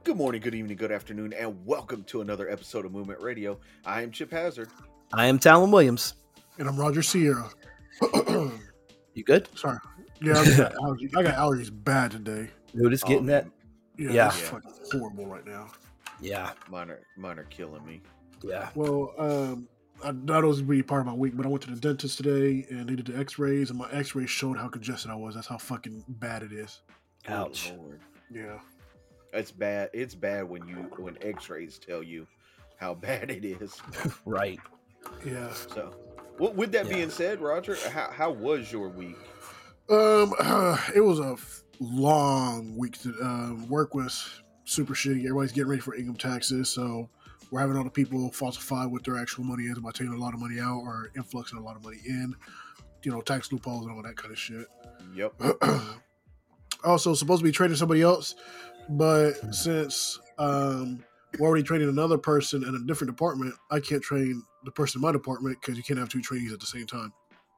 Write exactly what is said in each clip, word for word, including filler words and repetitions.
Good morning, good evening, good afternoon, and welcome to another episode of Movement Radio. I am Chip Hazard. I am Talon Williams. And I'm Roger Sierra. You good? Sorry. Yeah, I got allergies. I got allergies bad today. Dude, it's getting Oh, that. man. Yeah, Yeah. it's fucking horrible right now. Yeah, Mine are, mine are killing me. yeah. Well, um, I thought it was be part of my week, but I went to the dentist today and they did the X-rays, and my X-rays showed how congested I was. That's how fucking bad it is. Good Ouch. Lord. Yeah. It's bad. It's bad when you when X-rays tell you how bad it is. Right. Yeah. So, well, with that Yeah. being said, Roger, how how was your week? Um, it was a f- long week. To, um, work was super shitty. Everybody's getting ready for income taxes, so we're having all the people falsify what their actual money is by taking a lot of money out or influxing a lot of money in. You know, tax loopholes and all that kind of shit. Yep. Also, supposed to be trading somebody else, but since um, we're already training another person in a different department, I can't train the person in my department because you can't have two trainees at the same time,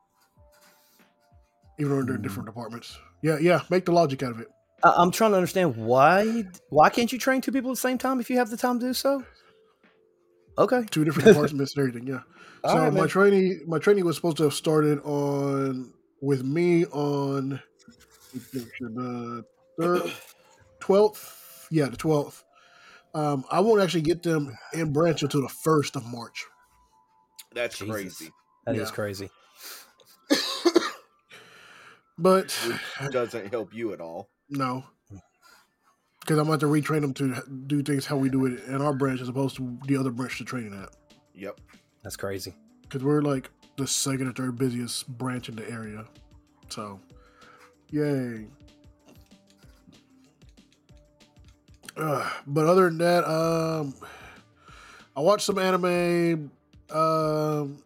even though they're in different departments. Yeah, yeah. Make the logic out of it. I- I'm trying to understand why. Why can't you train two people at the same time if you have the time to do so? Okay. Two different departments and everything. Yeah. All so right, my man. trainee, my trainee was supposed to have started on with me on the third, twelfth. Yeah, the twelfth. Um, I won't actually get them in branch until the first of March. That's Jesus. crazy. That is Yeah. crazy. But Which doesn't help you at all. no, because I'm going to have to retrain them to do things how we do it in our branch as opposed to the other branch they're training at. Yep. That's crazy. Because we're like the second or third busiest branch in the area. So, yay. Uh, but other than that, um, I watched some anime. Um,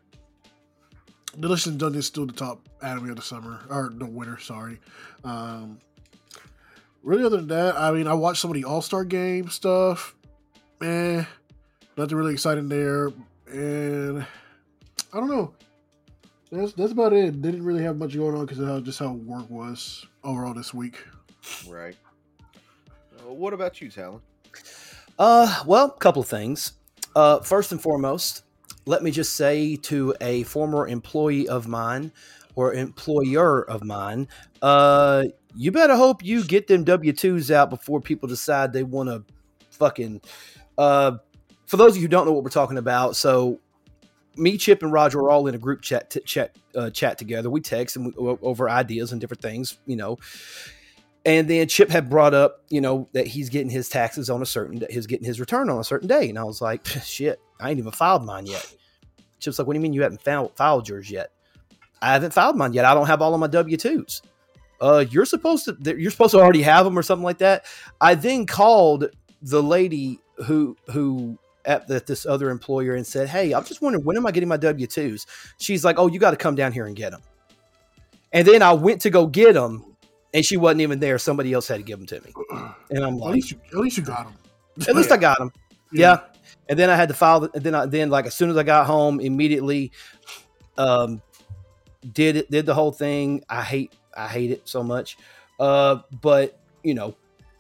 Delicious in Dungeon is still the top anime of the summer, or the winter, sorry. Um, really, other than that, I mean, I watched some of the All-Star Game stuff. Eh, nothing really exciting there. And I don't know. That's that's about it. Didn't really have much going on because of how, just how work was overall this week. Right. Uh, what about you, Talon? Uh, well, a couple of things. Uh, first and foremost, let me just say to a former employee of mine or employer of mine, uh, you better hope you get them W two's out before people decide they want to fucking. Uh, for those of you who don't know what we're talking about, so me, Chip, and Roger are all in a group chat t- chat uh, chat together. We text and we, over ideas and different things, you know. And then Chip had brought up, you know, that he's getting his taxes on a certain day, he's getting his return on a certain day. And I was like, shit, I ain't even filed mine yet. Chip's like, what do you mean you haven't filed, filed yours yet? I haven't filed mine yet. I don't have all of my W two's. Uh, you're supposed to, you're supposed to already have them or something like that. I then called the lady who, who at the, this other employer and said, hey, I'm just wondering, when am I getting my W two's? She's like, oh, you got to come down here and get them. And then I went to go get them. And she wasn't even there. Somebody else had to give them to me. And I'm At like, least you, at least you got them. at least I got them. Yeah. And then I had to file. The, and then I, then like, as soon as I got home, immediately um, did it, did the whole thing. I hate, I hate it so much. Uh, but, you know,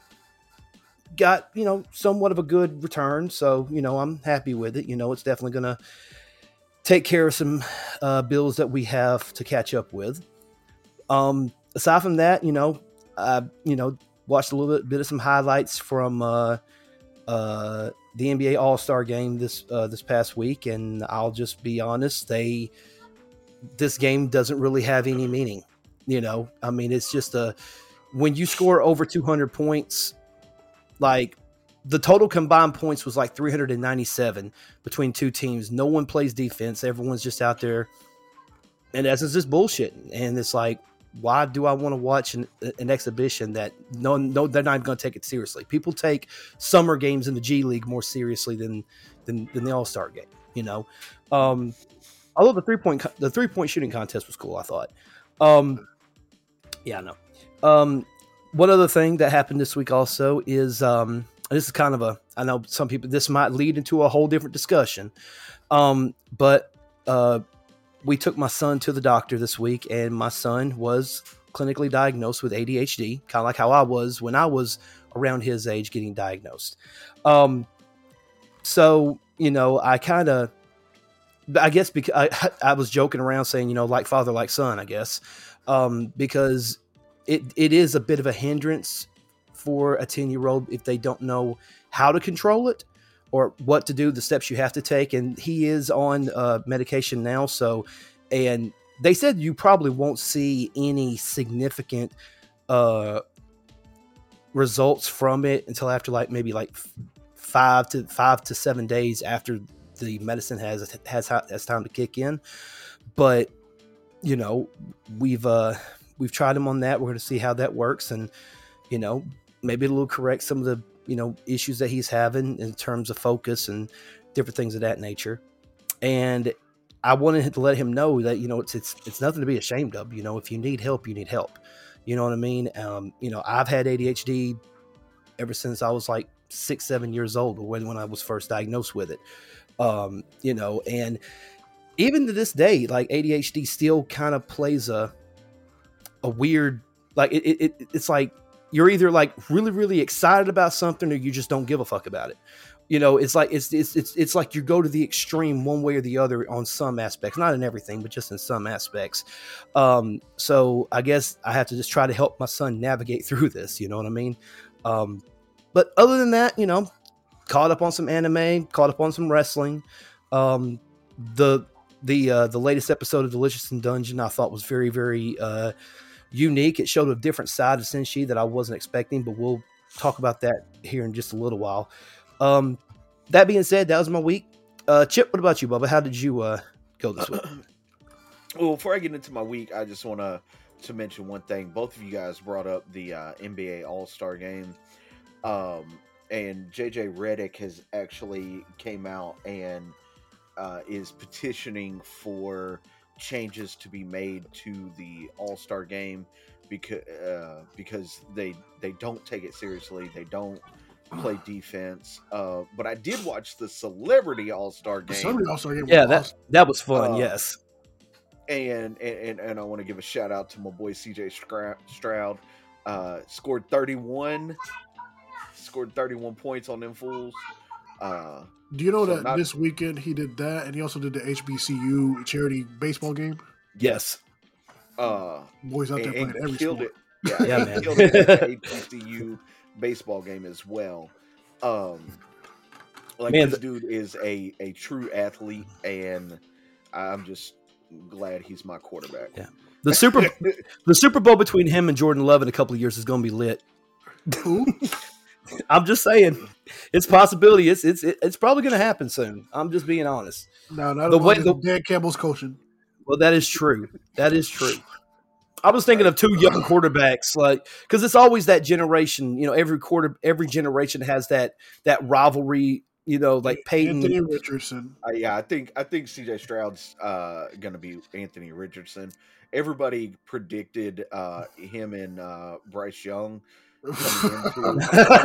got, you know, somewhat of a good return. So, you know, I'm happy with it. You know, it's definitely going to take care of some uh, bills that we have to catch up with. Um, Aside from that, you know, I, you know, watched a little bit, bit of some highlights from uh, uh, the N B A All-Star Game this uh, this past week, and I'll just be honest, they this game doesn't really have any meaning. You know, I mean, it's just a when you score over two hundred points, like the total combined points was like three hundred ninety-seven between two teams. No one plays defense. Everyone's just out there, in essence, just bullshitting, and it's like, why do I want to watch an, an exhibition that no, no, they're not even going to take it seriously? People take summer games in the G League more seriously than than, than the All Star game. You know, um, although the three point the three point shooting contest was cool, I thought. Um, yeah, no. Um, one other thing that happened this week also is um, this is kind of a I know some people this might lead into a whole different discussion, um, but. Uh, We took my son to the doctor this week, and my son was clinically diagnosed with A D H D, kind of like how I was when I was around his age getting diagnosed. Um, so, you know, I kind of, I guess because I, I was joking around saying, you know, like father, like son, I guess, um, because it, it is a bit of a hindrance for a ten year old if they don't know how to control it or what to do, the steps you have to take. And he is on uh, medication now. So, and they said you probably won't see any significant uh, results from it until after like maybe like five to five to seven days after the medicine has has has time to kick in. But you know, we've uh we've tried him on that. We're going to see how that works, and you know, maybe it'll correct some of the you know issues that he's having in terms of focus and different things of that nature. And I wanted to let him know that you know it's it's it's nothing to be ashamed of. You know, if you need help, you need help. You know what I mean? Um, you know, I've had A D H D ever since I was like six, seven years old, or when when I was first diagnosed with it. Um, you know, and even to this day, like A D H D still kind of plays a a weird, like it, it it's like you're either like really really excited about something or you just don't give a fuck about it. You know, it's like it's it's it's it's like you go to the extreme one way or the other on some aspects, not in everything, but just in some aspects. Um, so I guess I have to just try to help my son navigate through this. You know what I mean? Um, but other than that, you know, caught up on some anime, caught up on some wrestling. Um, the the uh, the latest episode of Delicious in Dungeon I thought was very very uh, unique. It showed a different side of Senshi that I wasn't expecting, but we'll talk about that here in just a little while. Um, that being said, that was my week. Uh, Chip, what about you, Bubba? How did you uh, go this week? Well, before I get into my week, I just want to to mention one thing. Both of you guys brought up the uh, N B A All-Star Game, um, and J J Redick has actually came out and uh, is petitioning for changes to be made to the All-Star Game because uh, because they they don't take it seriously. They don't play defense. Uh, but I did watch the Celebrity All-Star Game. The Celebrity All-Star Game. Yeah, was that awesome. that was fun. Uh, yes. And, and and I want to give a shout out to my boy C J Stroud. Uh, scored thirty-one, scored thirty-one points on them fools. Uh, Do you know so that not- this weekend he did that, and he also did the H B C U charity baseball game? Yes. uh, Boys out there and, playing and every killed sport. it. Yeah, Yeah, he man. killed it at the H B C U baseball game as well. Um, like Man, this the- dude is a a true athlete, and I'm just glad he's my quarterback. Yeah. The Super the Super Bowl between him and Jordan Love in a couple of years is going to be lit. Who? I'm just saying, it's a possibility. It's it's it's probably going to happen soon. I'm just being honest. No, not The the way- way the- Dan Campbell's coaching. Well, that is true. That is true. I was thinking of two young quarterbacks, like because it's always that generation. You know, every quarter, every generation has that that rivalry. You know, like Peyton. Anthony Richardson. Uh, yeah, I think I think C J Stroud's uh, going to be Anthony Richardson. Everybody predicted uh, him and uh, Bryce Young coming into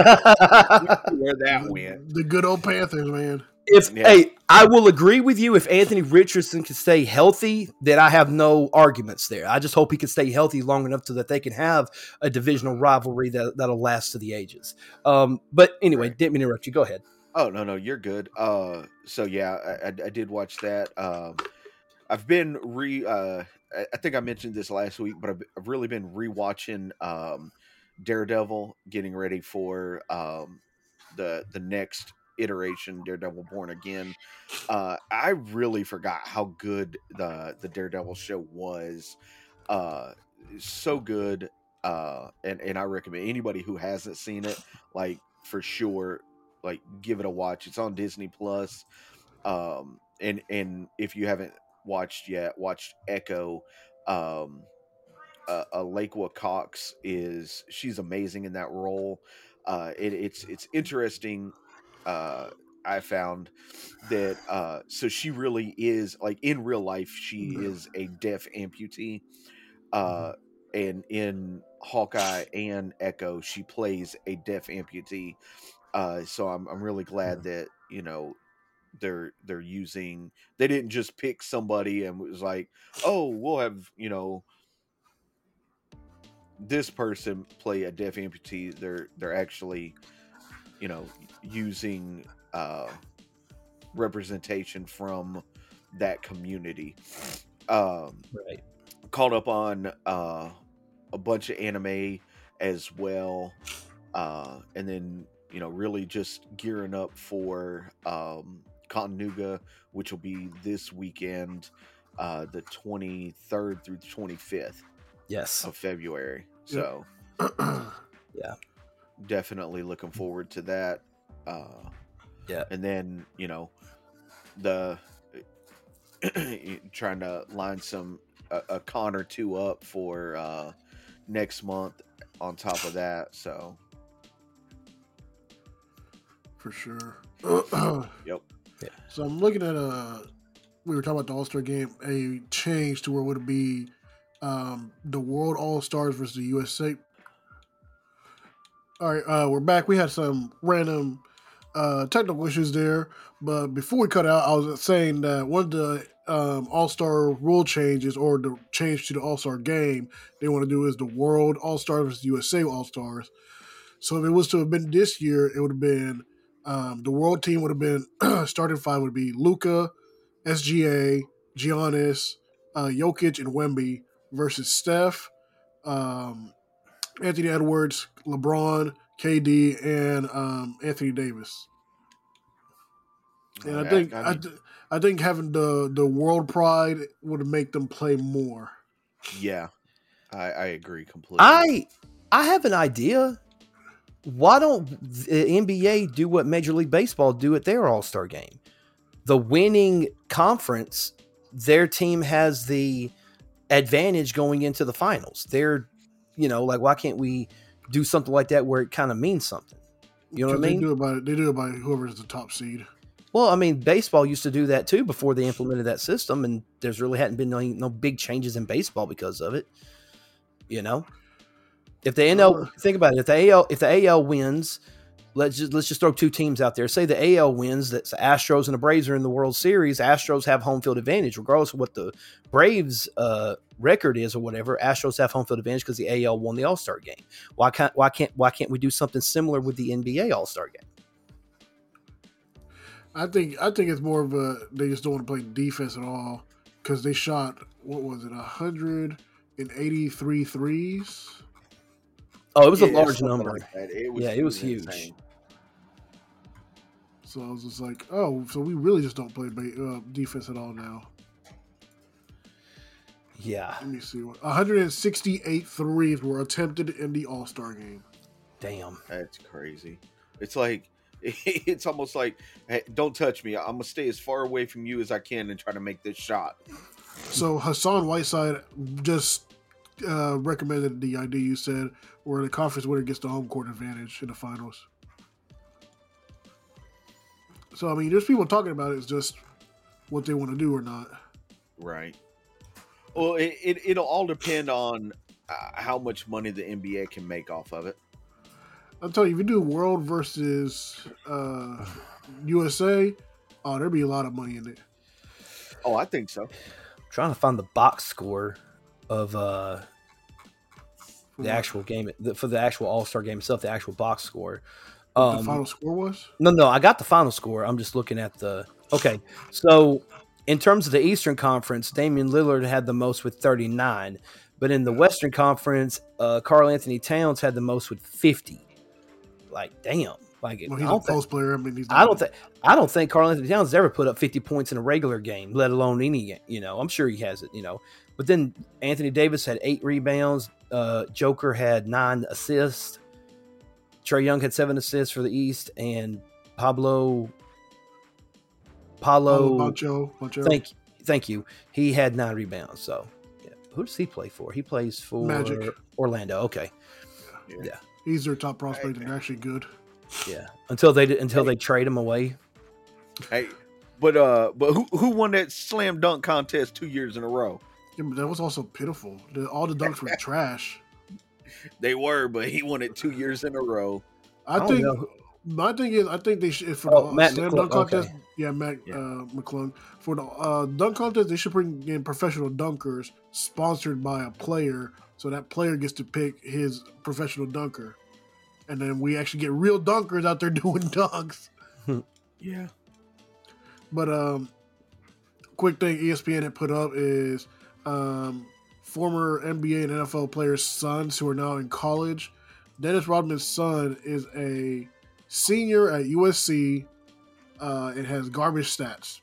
where that went. The good old Panthers, man. If Yeah. hey, I will agree with you. If Anthony Richardson can stay healthy, then I have no arguments there. I just hope he can stay healthy long enough so that they can have a divisional rivalry that that'll last to the ages. Um, but anyway, Right. didn't mean to interrupt you. Go ahead. Oh no, no, you're good. Uh, so yeah, I, I, I did watch that. Um, I've been re. Uh, I, I think I mentioned this last week, but I've, I've really been rewatching um, Daredevil, getting ready for um, the the next iteration, Daredevil Born Again. Uh, I really forgot how good the the Daredevil show was. Uh, so good. Uh, and and I recommend anybody who hasn't seen it, like for sure, like give it a watch. It's on Disney Plus. Um, and and if you haven't watched yet, watch Echo. Um, uh, uh, Lakewa Cox is she's amazing in that role. Uh, it, it's it's interesting. Uh, I found that uh, so she really is like in real life she is a deaf amputee, uh, and in Hawkeye and Echo she plays a deaf amputee. Uh, so I'm I'm really glad that you know they're they're using they didn't just pick somebody and it was like, oh, we'll have you know this person play a deaf amputee. They're they're actually, you know, using uh, representation from that community. Um, Right. Caught up on uh, a bunch of anime as well, uh, and then you know really just gearing up for um, Cottanooga, which will be this weekend, uh, the twenty-third through the twenty-fifth Yes. of February. Yep. So Yeah. definitely looking forward to that. Uh, Yeah. and then you know the trying to line some a, a con or two up for uh, next month on top of that. So For sure. yep. So I'm looking at a. We were talking about the All Star game. A change to where it would be um, the World All Stars versus the U S A. All right, uh, we're back. We had some random uh, technical issues there, but before we cut out, I was saying that one of the um, All Star rule changes or the change to the All Star game they want to do is the World All Stars versus U S A All Stars. So if it was to have been this year, it would have been um, the world team would have been starting five would be Luka, S G A, Giannis, uh, Jokic, and Wemby versus Steph, um, Anthony Edwards, LeBron, K D, and um, Anthony Davis. And I think I, th- I think having the, the world pride would make them play more. Yeah, I, I agree completely. I I have an idea. Why don't the N B A do what Major League Baseball do at their All-Star game? The winning conference, their team has the advantage going into the finals. They're, you know, like, why can't we do something like that where it kind of means something? You know what I mean? They do it by they do it by whoever's the top seed. Well, I mean, baseball used to do that too before they implemented that system, and there's really hadn't been no, no big changes in baseball because of it. You know, if the N L, think about it, if the A L, if the A L wins, let's just let's just throw two teams out there. Say the A L wins, that's the Astros and the Braves are in the World Series. Astros have home field advantage, regardless of what the Braves' uh, record is or whatever. Astros have home field advantage because the A L won the All Star game. Why can't why can't why can't we do something similar with the N B A All Star game? I think I think it's more of a they just don't want to play defense at all because they shot what was it one hundred eighty-three threes. Oh, it was Yeah, a large something number. like that. It was, Yeah, it was insane. huge. So I was just like, oh, so we really just don't play ba- uh, defense at all now. Yeah. Let me see. one hundred sixty-eight threes were attempted in the All Star game. Damn. That's crazy. It's like it's almost like, hey, don't touch me. I'm gonna stay as far away from you as I can and try to make this shot. So Hassan Whiteside just uh, recommended the idea you said, where the conference winner gets the home court advantage in the finals. So I mean, there's people talking about it. It's just what they want to do or not. Right. Well, it, it it'll all depend on uh, how much money the N B A can make off of it. I'll tell you, if you do World versus uh, U S A, oh, there'd be a lot of money in it. Oh, I think so. I'm trying to find the box score of uh, the actual game for the actual All Star game itself. The actual box score. Um, the final score was? No, no, I got the final score. I'm just looking at the. Okay, so in terms of the Eastern Conference, Damian Lillard had the most with thirty-nine, but in the Western Conference, uh, Karl Anthony Towns had the most with fifty. Like, damn! Like, well, he's I a don't post think, player. I mean, he's I don't think I don't think Karl Anthony Towns has ever put up fifty points in a regular game, let alone any game. You know, I'm sure he has it. You know, but then Anthony Davis had eight rebounds. Uh, Joker had nine assists. Trae Young had seven assists for the East, and Pablo, Paulo, Bancho, Bancho. thank, thank you. He had nine rebounds. So, yeah. Who does he play for? He plays for Magic. Orlando. Okay, Yeah. yeah, He's their top prospect and actually good. yeah. Until they until they trade him away. Hey, but uh, but who who won that slam dunk contest two years in a row? Yeah, but that was also pitiful. The, all the dunks were trash. They were, but he won it two years in a row. I, I don't think. know. My thing is, I think they should for Oh, the Matt slam McClung, dunk contest. okay. Yeah, Matt Yeah. Uh, McClung for the uh, dunk contest. They should bring in professional dunkers sponsored by a player, So that player gets to pick his professional dunker. And then we actually get real dunkers out there doing dunks. Yeah. But um, quick thing E S P N had put up is um, former N B A and N F L players' sons who are now in college. Dennis Rodman's son is a senior at U S C uh, and has garbage stats.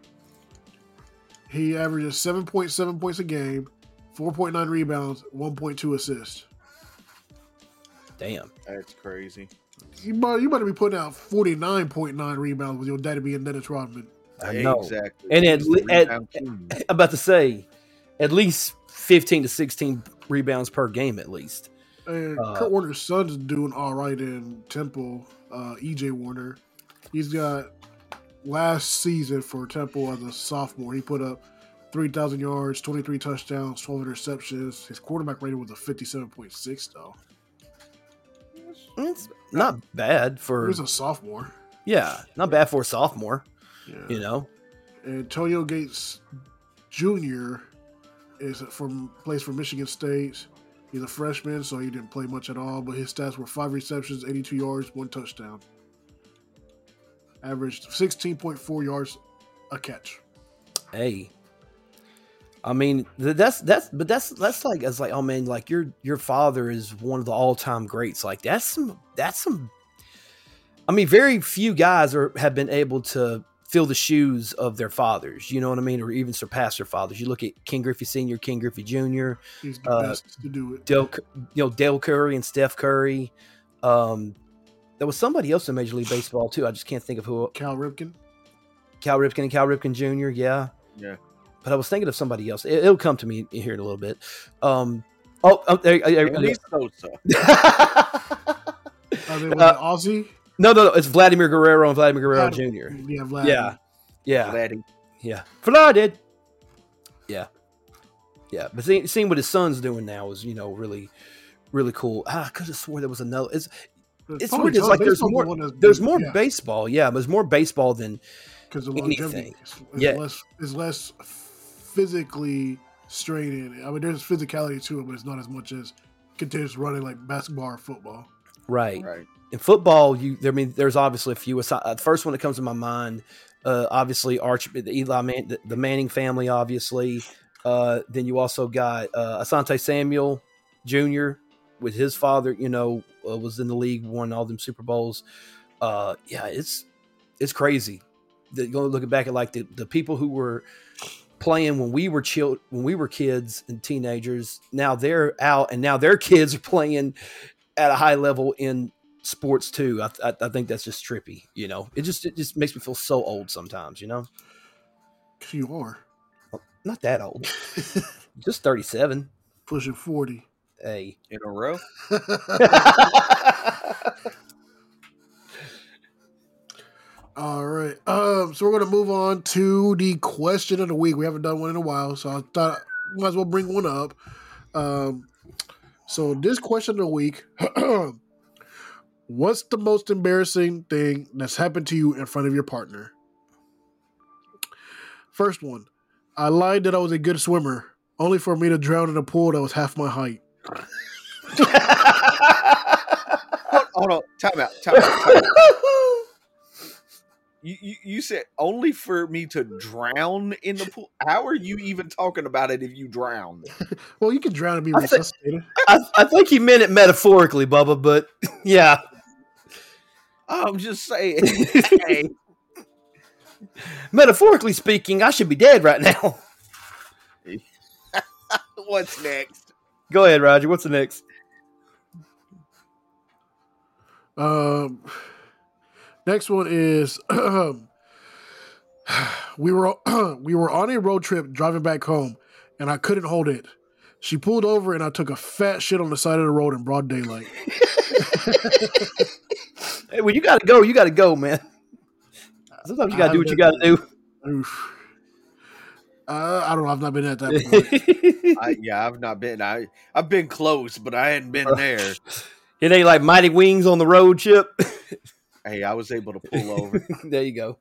He averages seven point seven points a game, four point nine rebounds, one point two assists. Damn. That's crazy. You might, you better be putting out forty-nine point nine rebounds with your daddy being Dennis Rodman. I know. Exactly. And at, He's the at, rebound king. I'm about to say, at least fifteen to sixteen rebounds per game, at least. And Uh, Kurt Warner's son's doing all right in Temple. Uh, E J Warner, he's got last season for Temple as a sophomore. He put up three thousand yards, twenty-three touchdowns, twelve interceptions. His quarterback rating was a fifty-seven point six, though. It's not bad He for was a sophomore. yeah, not bad for a sophomore. Yeah. You know, Antonio Gates Junior is from plays for Michigan State. He's a freshman, so he didn't play much at all. But his stats were five receptions, eighty-two yards, one touchdown. Averaged sixteen point four yards a catch. hey, I mean th- that's that's but that's that's like it's like oh man, like your your father is one of the all time greats. Like that's some that's some. I mean, very few guys are have been able to fill the shoes of their fathers. You know what I mean, or even surpass their fathers. You look at King Griffey Senior, King Griffey Junior, He's the Uh, best to do it. Dale, you know Dale Curry and Steph Curry. Um, there was somebody else in Major League Baseball too. I just can't think of who. Cal Ripken. Cal Ripken and Cal Ripken Junior Yeah, Yeah. but I was thinking of somebody else. It, will come to me here in a little bit. Um, oh, oh there, there, At least Sosa. Are they with Uh, the Aussie? no, no, no, it's Vladimir Guerrero and Vladimir Guerrero Vlad- Junior Yeah, Vlad. Yeah, yeah, Vladdy. yeah. Vlad. Yeah, yeah. But seeing, seeing what his son's doing now is, you know, really, really cool. Ah, I could have swore there was another. It's it's probably weird. It's tough. like there's Baseball's the more. one that's There's big, more yeah, baseball. Yeah, there's more baseball than because the longevity anything. is, is Yeah. less is less physically straining. I mean, there's physicality to it, but it's not as much as continuous running like basketball or football. right. Right. In football, you there I mean there's obviously a few. Uh, the first one that comes to my mind, uh, obviously Arch, the Eli Man, the, the Manning family, obviously. Uh, then you also got uh, Asante Samuel Junior with his father. You know, uh, was in the league, won all them Super Bowls. Uh, yeah, it's it's crazy. The, going looking back at like the, the people who were playing when we were chill when we were kids and teenagers. Now they're out, and now their kids are playing at a high level in sports too. I, I, I think that's just trippy. You know, it just it just makes me feel so old sometimes. You know, You are not that old, just thirty-seven. pushing forty. Hey, In a row. All right. Um, so we're going to move on to the question of the week. We haven't done one in a while, so I thought I might as well bring one up. Um, so this question of the week, what's the most embarrassing thing that's happened to you in front of your partner? First one, I lied that I was a good swimmer, only for me to drown in a pool that was half my height. Hold, hold on. Time out. Time out. Time out. You, you, you said only for me to drown in the pool. How are you even talking about it if you drown? Well, you can drown and be I think- resuscitated. I, I think he meant it metaphorically, Bubba. But yeah, I'm just saying. Hey, metaphorically speaking, I should be dead right now. what's next? Go ahead, Roger. What's the next? Um, next one is we were we were on a road trip driving back home, and I couldn't hold it. She pulled over, and I took a fat shit on the side of the road in broad daylight. Hey, when you got to go, you got to go, man. Sometimes you got to do what you got to do. Oof. Uh, I don't know. I've not been at that point. I, yeah, I've not been. I I've been close, but I hadn't been there. It ain't like Mighty Wings on the road, Chip. Hey, I was able to pull over. There you go.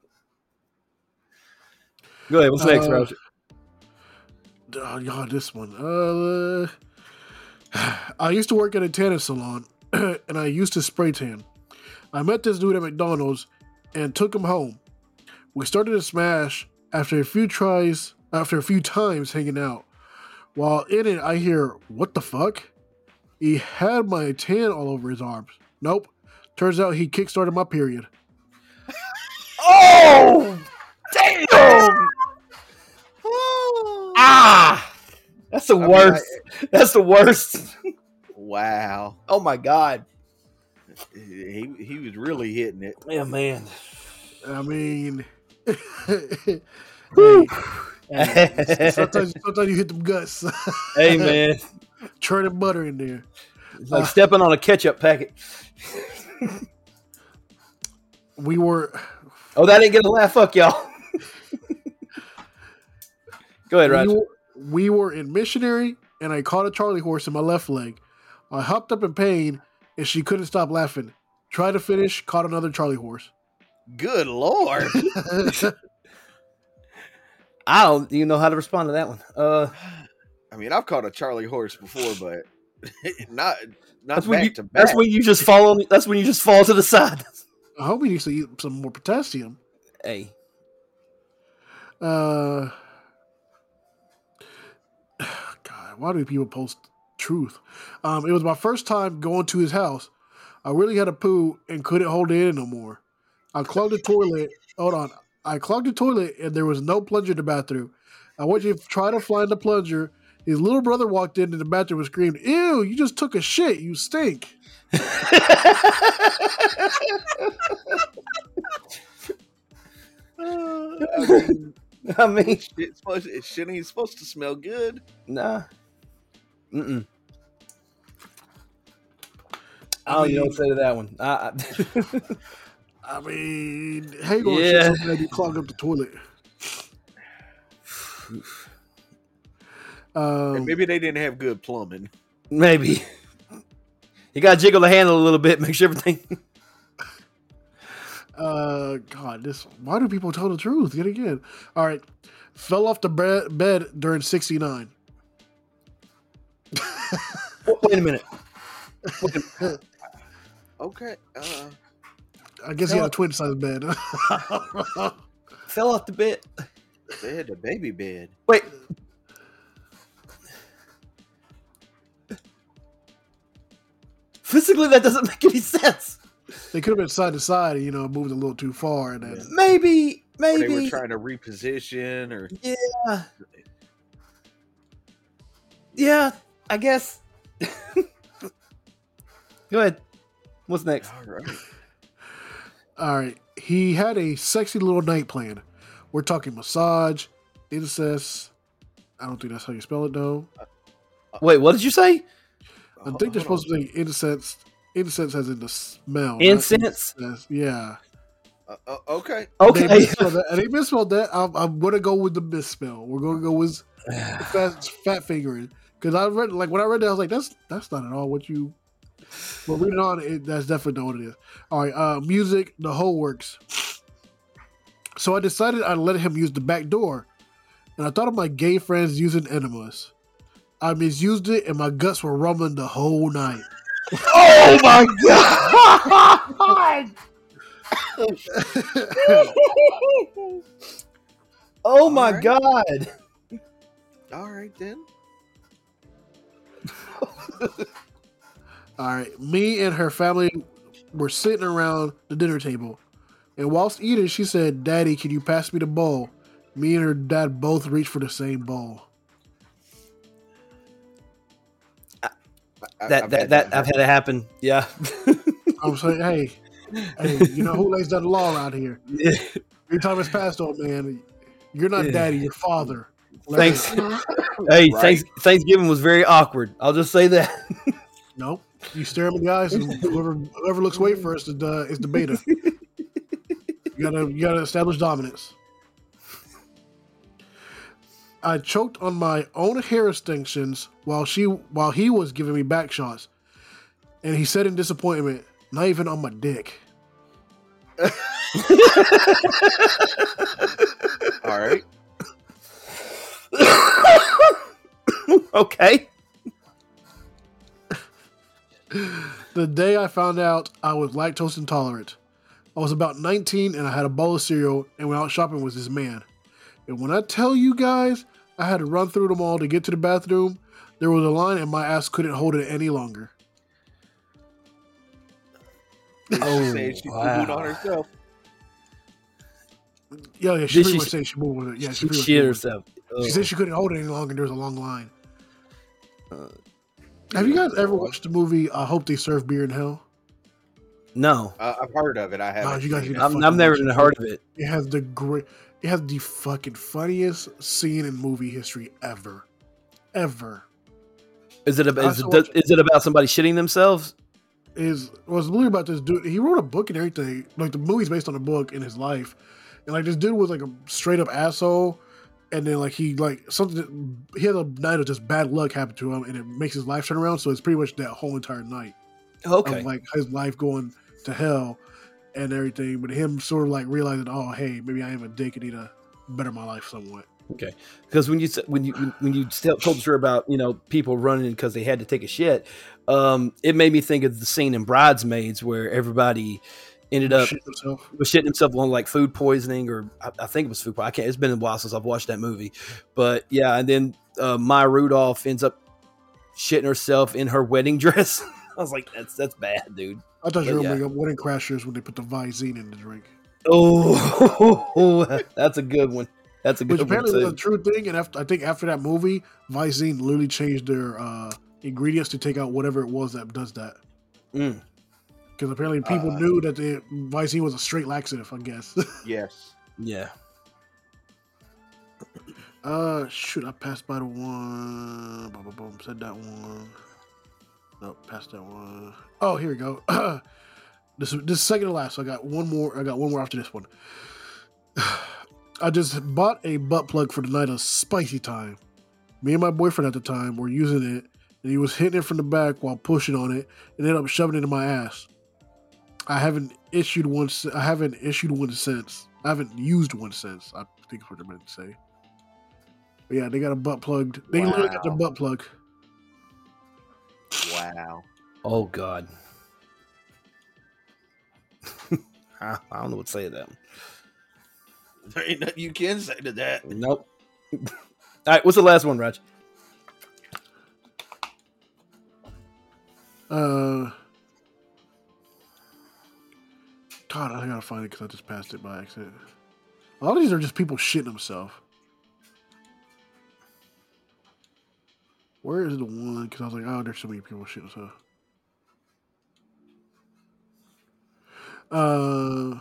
Go ahead. What's next, Uh, Roger? Oh, God, this one. Uh, I used to work at a tanning salon, and I used to spray tan. I met this dude at McDonald's and took him home. We started to smash after a few tries, after a few times hanging out. While in it, I hear, "What the fuck?" He had my tan all over his arms. Nope. Turns out he kickstarted my period. Oh, damn! Ah, that's the I mean, worst. I- That's the worst. Wow. Oh my god. He he was really hitting it. Yeah, man. I mean, Whew. hey, sometimes, sometimes you hit them guts. Hey, man. Churning butter in there. It's like stepping on a ketchup packet. We were. Oh, that didn't get a laugh. Fuck y'all. Go ahead, We Roger. were, we were in missionary, and I caught a Charlie horse in my left leg. I hopped up in pain, and she couldn't stop laughing. Tried to finish, caught another Charlie horse. Good Lord. I don't even know how to respond to that one. Uh, I mean, I've caught a Charlie horse before, but not not that's when back you. to back. That's when you just fall. On, that's when you just fall to the side. I hope he needs to eat some more potassium. Hey. Uh, God, why do people post truth? Um, it was my first time going to his house. I really had a poo and couldn't hold it in no more. I clogged the toilet. Hold on. I clogged the toilet and there was no plunger in the bathroom. I went to try to find the plunger. His little brother walked in the bathroom and screamed, "Ew, you just took a shit. You stink." I mean, I mean, it's supposed, it shouldn't ain't supposed to smell good. nah. Mm-mm. I don't even know what to say to that one. I, I, I mean, hang on, Yeah. shit, somebody clog up the toilet. And Um, maybe they didn't have good plumbing. maybe. You got to jiggle the handle a little bit, make sure everything. uh, God, this. Why do people tell the truth yet again? All right, fell off the bed, bed during sixty-nine. Wait a minute. Okay. Uh, I guess he had a twin size bed. Fell off the bed. they had a baby bed. Wait. Physically, that doesn't make any sense. They could have been side to side, you know, moved a little too far, and then Maybe, Or they were maybe. trying to reposition, or Yeah. Yeah, I guess. Go ahead. What's next? all right. all right, he had a sexy little night plan. We're talking massage, incest. I don't think that's how you spell it, though. Wait, what did you say? I think they're supposed to say incense. Incense as in the smell. not Incense? incest. Yeah. Uh, uh, okay. They Okay. misspelled that. And they misspelled that. I'm, I'm going to go with the misspell. We're going to go with fat, fat fingering. Because I read, like, when I read that, I was like, that's that's not at all what you. But reading on, it, that's definitely not what it is. All right. Uh, music, the whole works. So I decided I'd let him use the back door. And I thought of my gay friends using enemas. I misused it, and my guts were rumbling the whole night. Oh my god! Oh my Alright. god! All right then. All right, me and her family were sitting around the dinner table, and whilst eating, she said, "Daddy, can you pass me the bowl?" Me and her dad both reached for the same bowl. I- That I've that had that I've had it happen. Yeah. I'm saying, hey, hey, you know who lays down the law around here? Yeah. Every time it's passed on, man, you're not Yeah. daddy, you're father. Thanks. Learn. Hey, Right. thanks, Thanksgiving was very awkward. I'll just say that. No, you stare him in the eyes, and whoever whoever looks away first is the is the beta. You gotta you gotta establish dominance. I choked on my own hair extensions while she while he was giving me back shots, and he said in disappointment, "Not even on my dick." All right. Okay. The day I found out I was lactose intolerant, I was about nineteen and I had a bowl of cereal and went out shopping with this man. And when I tell you guys, I had to run through them all to get to the bathroom. There was a line and my ass couldn't hold it any longer. Oh, she wow. moved on herself. Yeah, yeah, she Did pretty she, much said she moved with it. Yeah, she, she shit herself. She said she couldn't hold it any longer and there was a long line. Uh, Have you guys ever watched the movie I Hope They Serve Beer in Hell? No. Uh, I've heard of it. I haven't. No, you guys I've, I've never even heard of it. It has the great, it has the fucking funniest scene in movie history ever. Ever. Is it, a, is, it, is it about somebody shitting themselves? Is was really about this dude. He wrote a book and everything. Like the movie's based on a book in his life, and like this dude was like a straight up asshole. And then like he like something he had a night of just bad luck happen to him, and it makes his life turn around. So it's pretty much that whole entire night. Okay, of like his life going to hell and everything, but him sort of like realizing, oh hey, maybe I am a dick and need to better my life somewhat. Okay, because when you when you when you told the story about you know people running because they had to take a shit, um, it made me think of the scene in Bridesmaids where everybody ended up shitting himself. was shitting himself on like food poisoning or I, I think it was food poisoning. I can't. It's been a while since I've watched that movie, but yeah, and then uh, Maya Rudolph ends up shitting herself in her wedding dress. I was like, that's that's bad, dude. I thought you were yeah. going to bring up Wedding Crashers when they put the Visine in the drink. Oh, that's a good one. That's a good Which one. apparently too. was a true thing, and after, I think after that movie, Visine literally changed their uh, ingredients to take out whatever it was that does that. Mm. Because apparently people uh, knew that the Visine was a straight laxative, I guess. Yes. Yeah. Uh, shoot, I passed by the one. Boom, boom, boom, said that one. Nope, passed that one. Oh, here we go. this this is second to last. So I got one more. I got one more after this one. I just bought a butt plug for the night of spicy time. Me and my boyfriend at the time were using it, and he was hitting it from the back while pushing on it, and ended up shoving it in my ass. I haven't issued one. I haven't issued one since. I haven't used one since. I think that's what I meant to say. But yeah, they got a butt plugged. They wow. literally got their butt plug. Wow. Oh God. I don't know what to say to that. There ain't nothing you can say to that. Nope. All right, what's the last one, Raj? Uh, God, I gotta find it because I just passed it by accident. A lot of these are just people shitting themselves. Where is the one? Because I was like, oh, there's so many people shitting themselves. Uh.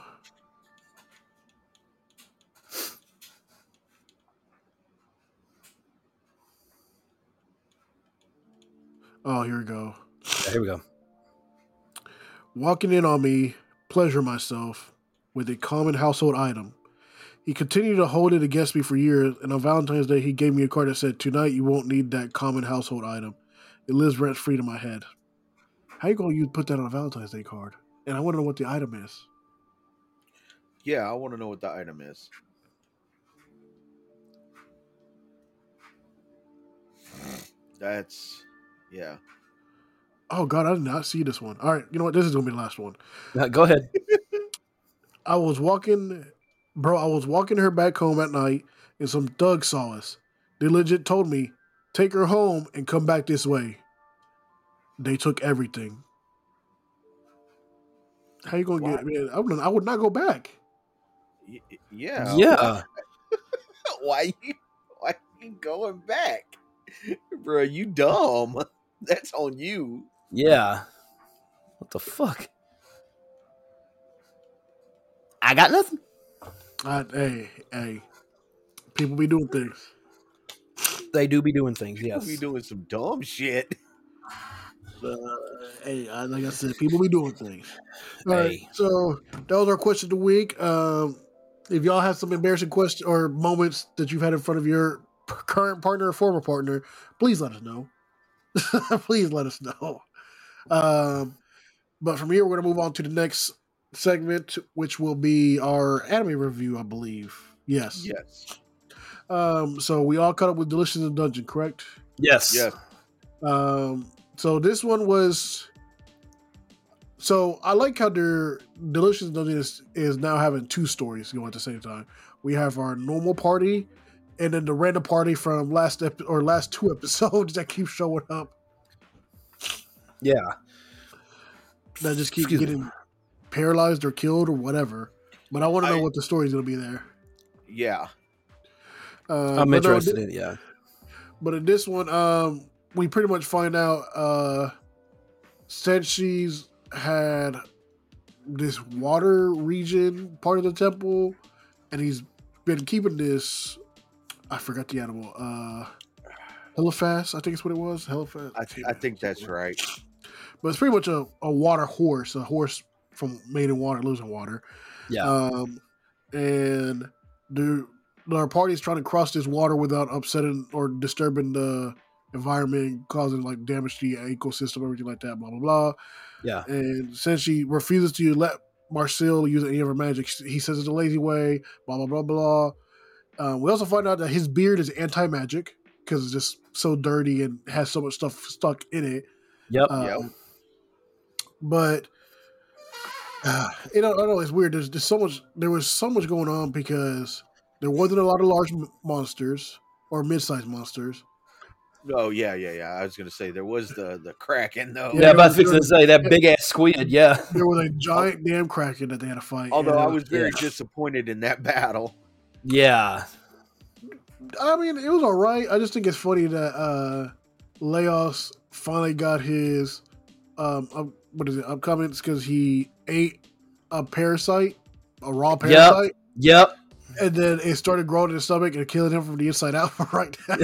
Oh, here we go. Yeah, here we go. Walking in on me, pleasure myself with a common household item. He continued to hold it against me for years, and on Valentine's Day, he gave me a card that said, tonight you won't need that common household item. It lives rent-free in my head. How you going to put that on a Valentine's Day card? And I want to know what the item is. Yeah, I want to know what the item is. That's... Yeah. Oh, God, I did not see this one. All right, you know what? This is going to be the last one. Now, go ahead. I was walking, bro, I was walking her back home at night, and some thugs saw us. They legit told me, take her home and come back this way. They took everything. How you going to get, man, I would, I would not go back. Y- yeah. Yeah. why, you, why you going back? Bro, you dumb. That's on you. Yeah. What the fuck? I got nothing. I, hey, hey. People be doing things. They do be doing things, People yes. be doing some dumb shit. Uh, hey, like I said, people be doing things. All hey. right, so that was our question of the week. Um, if y'all have some embarrassing questions or moments that you've had in front of your current partner or former partner, please let us know. Please let us know. Um, but from here, we're going to move on to the next segment, which will be our anime review, I believe. Yes. Yes. Um, so we all caught up with Delicious in Dungeon, correct? Yes. Yes. Um, so this one was So I like how their Delicious Dungeon is, is now having two stories going at the same time. We have our normal party, and then the random party from last ep- or last two episodes that keep showing up. Yeah, That just keep Excuse getting me. paralyzed or killed or whatever. But I want to know I- what the story's going to be there. Yeah. Uh, I'm but no, interested thi- in it. Yeah, But in this one, um, we pretty much find out uh, Senshi's had this water region part of the temple, and he's been keeping this. I forgot the animal. Uh, Heliphas, I think it's what it was. Heliphas. I, I think that's right. But it's pretty much a, a water horse, a horse from made in water, lives in water. yeah, Um, and the our party is trying to cross this water without upsetting or disturbing the environment, causing like damage to the ecosystem, everything like that. Blah blah blah. yeah, And since she refuses to let Marcel use any of her magic, he says it's a lazy way. Blah blah blah blah. Um, we also find out that his beard is anti-magic because it's just so dirty and has so much stuff stuck in it. yep, Uh, Yep. But uh, you know, I don't know, it's weird. There's, there's so much. There was so much going on because there wasn't a lot of large m- monsters or mid-sized monsters. Oh yeah, yeah, yeah. I was gonna say there was the the Kraken though. yeah. Yeah, About there fixing to was- say that big ass squid. Yeah, There was a giant damn kraken that they had to fight. Although I and, was very Yeah. disappointed in that battle. yeah, I mean, it was all right. I just think it's funny that uh, Laos finally got his um, up, what is it? Upcoming because he ate a parasite, a raw parasite, yep. and then it started growing in his stomach and killing him from the inside out. Right now,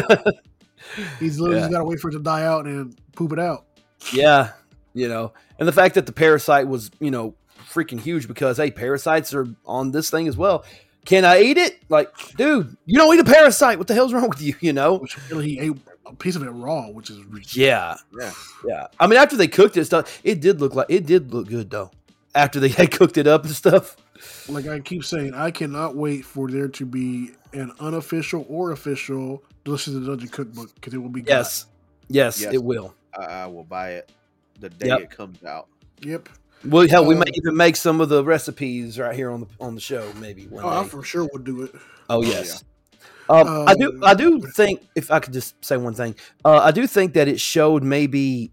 he's literally Yeah. got to wait for it to die out and poop it out. Yeah, you know, and the fact that the parasite was, you know, freaking huge because hey, parasites are on this thing as well. Can I eat it? Like, dude, you don't eat a parasite. What the hell's wrong with you? You know? Which really he ate a piece of it raw, which is ridiculous. Yeah, Yeah. yeah. I mean, after they cooked it and stuff, it did look like it did look good though. After they had cooked it up and stuff. Like I keep saying, I cannot wait for there to be an unofficial or official Delicious in the Dungeon cookbook because it will be good. Yes, yes, Yes. it will. I, I will buy it the day Yep. it comes out. Yep. Well, hell, we Uh, may even make some of the recipes right here on the on the show, maybe one Oh, I day. for sure would do it. Oh yes. Um, I do. I do think, if I could just say one thing, uh, I do think that it showed maybe,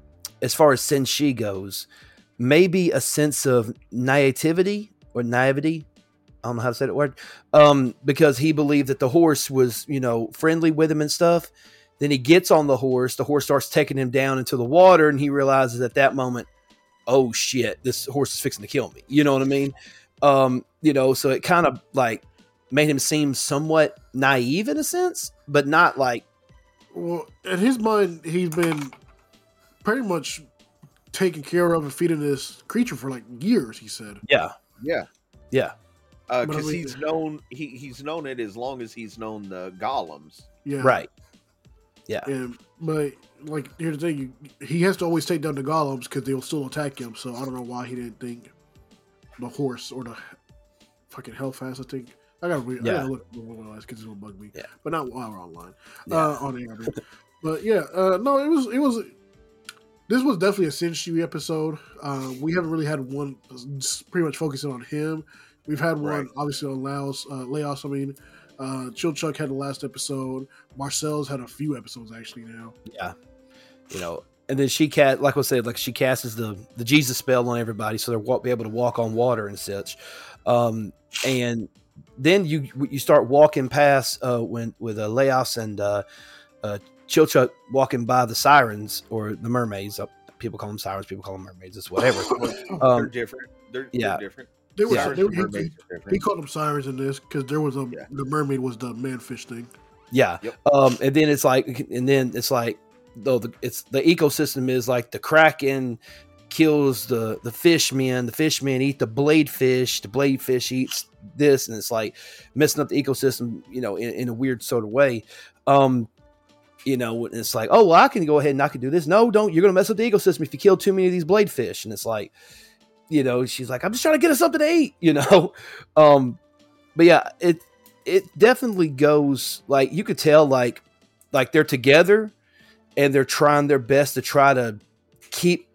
as far as Senshi goes, maybe a sense of naivety or naivety. I don't know how to say that word. Um, because he believed that the horse was, you know, friendly with him and stuff. Then he gets on the horse. The horse starts taking him down into the water, and he realizes at that moment, oh shit, this horse is fixing to kill me. You know what I mean? Um, you know, so it kind of like made him seem somewhat naive in a sense, but not like, Well, in his mind, he's been pretty much taking care of and feeding this creature for like years. He said, yeah, Yeah. yeah, Because But I mean- he's known he, he's known it as long as he's known the golems. "Yeah, right. Yeah, And but like here's the thing, you, he has to always take down the golems because they'll still attack him. So I don't know why he didn't think the horse or the fucking Hellfast. I think I gotta read. I Yeah. gotta look because it's gonna bug me. Yeah. But not while we're online. Yeah. Uh, on air. I mean. But yeah, uh, no, it was it was. This was definitely a Senshi episode. Uh, we haven't really had one just pretty much focusing on him. We've had one Right. obviously on Laos, uh, Laos. I mean, uh, Chill Chuck had the last episode. Marcel's had a few episodes actually now. yeah. You know, and then she cat, like I said, like she casts the the Jesus spell on everybody, so they'll walk, be able to walk on water and such. Um, and then you you start walking past uh, when with uh, Laos and uh, uh, Chilchuck walking by the sirens or the mermaids. Uh, people call them sirens, people call them mermaids. It's whatever. they're Um, different. They're, yeah. they're different. They were, Yeah. Sirens they were- and he, mermaids are he different. called them sirens in this because there was a Yeah. the mermaid was the manfish thing. Yeah. Yep. Um, and then it's like, and then it's like, though the it's the ecosystem is like the kraken kills the the fishmen, the fishmen eat the blade fish, the blade fish eats this, and it's like messing up the ecosystem, you know, in, in a weird sort of way. Um, you know, and it's like, oh well, I can go ahead and I can do this. No, don't. You're gonna mess up the ecosystem if you kill too many of these blade fish. And it's like, you know, she's like, I'm just trying to get us something to eat, you know. Um, but yeah, it it definitely goes like you could tell like like they're together and they're trying their best to try to keep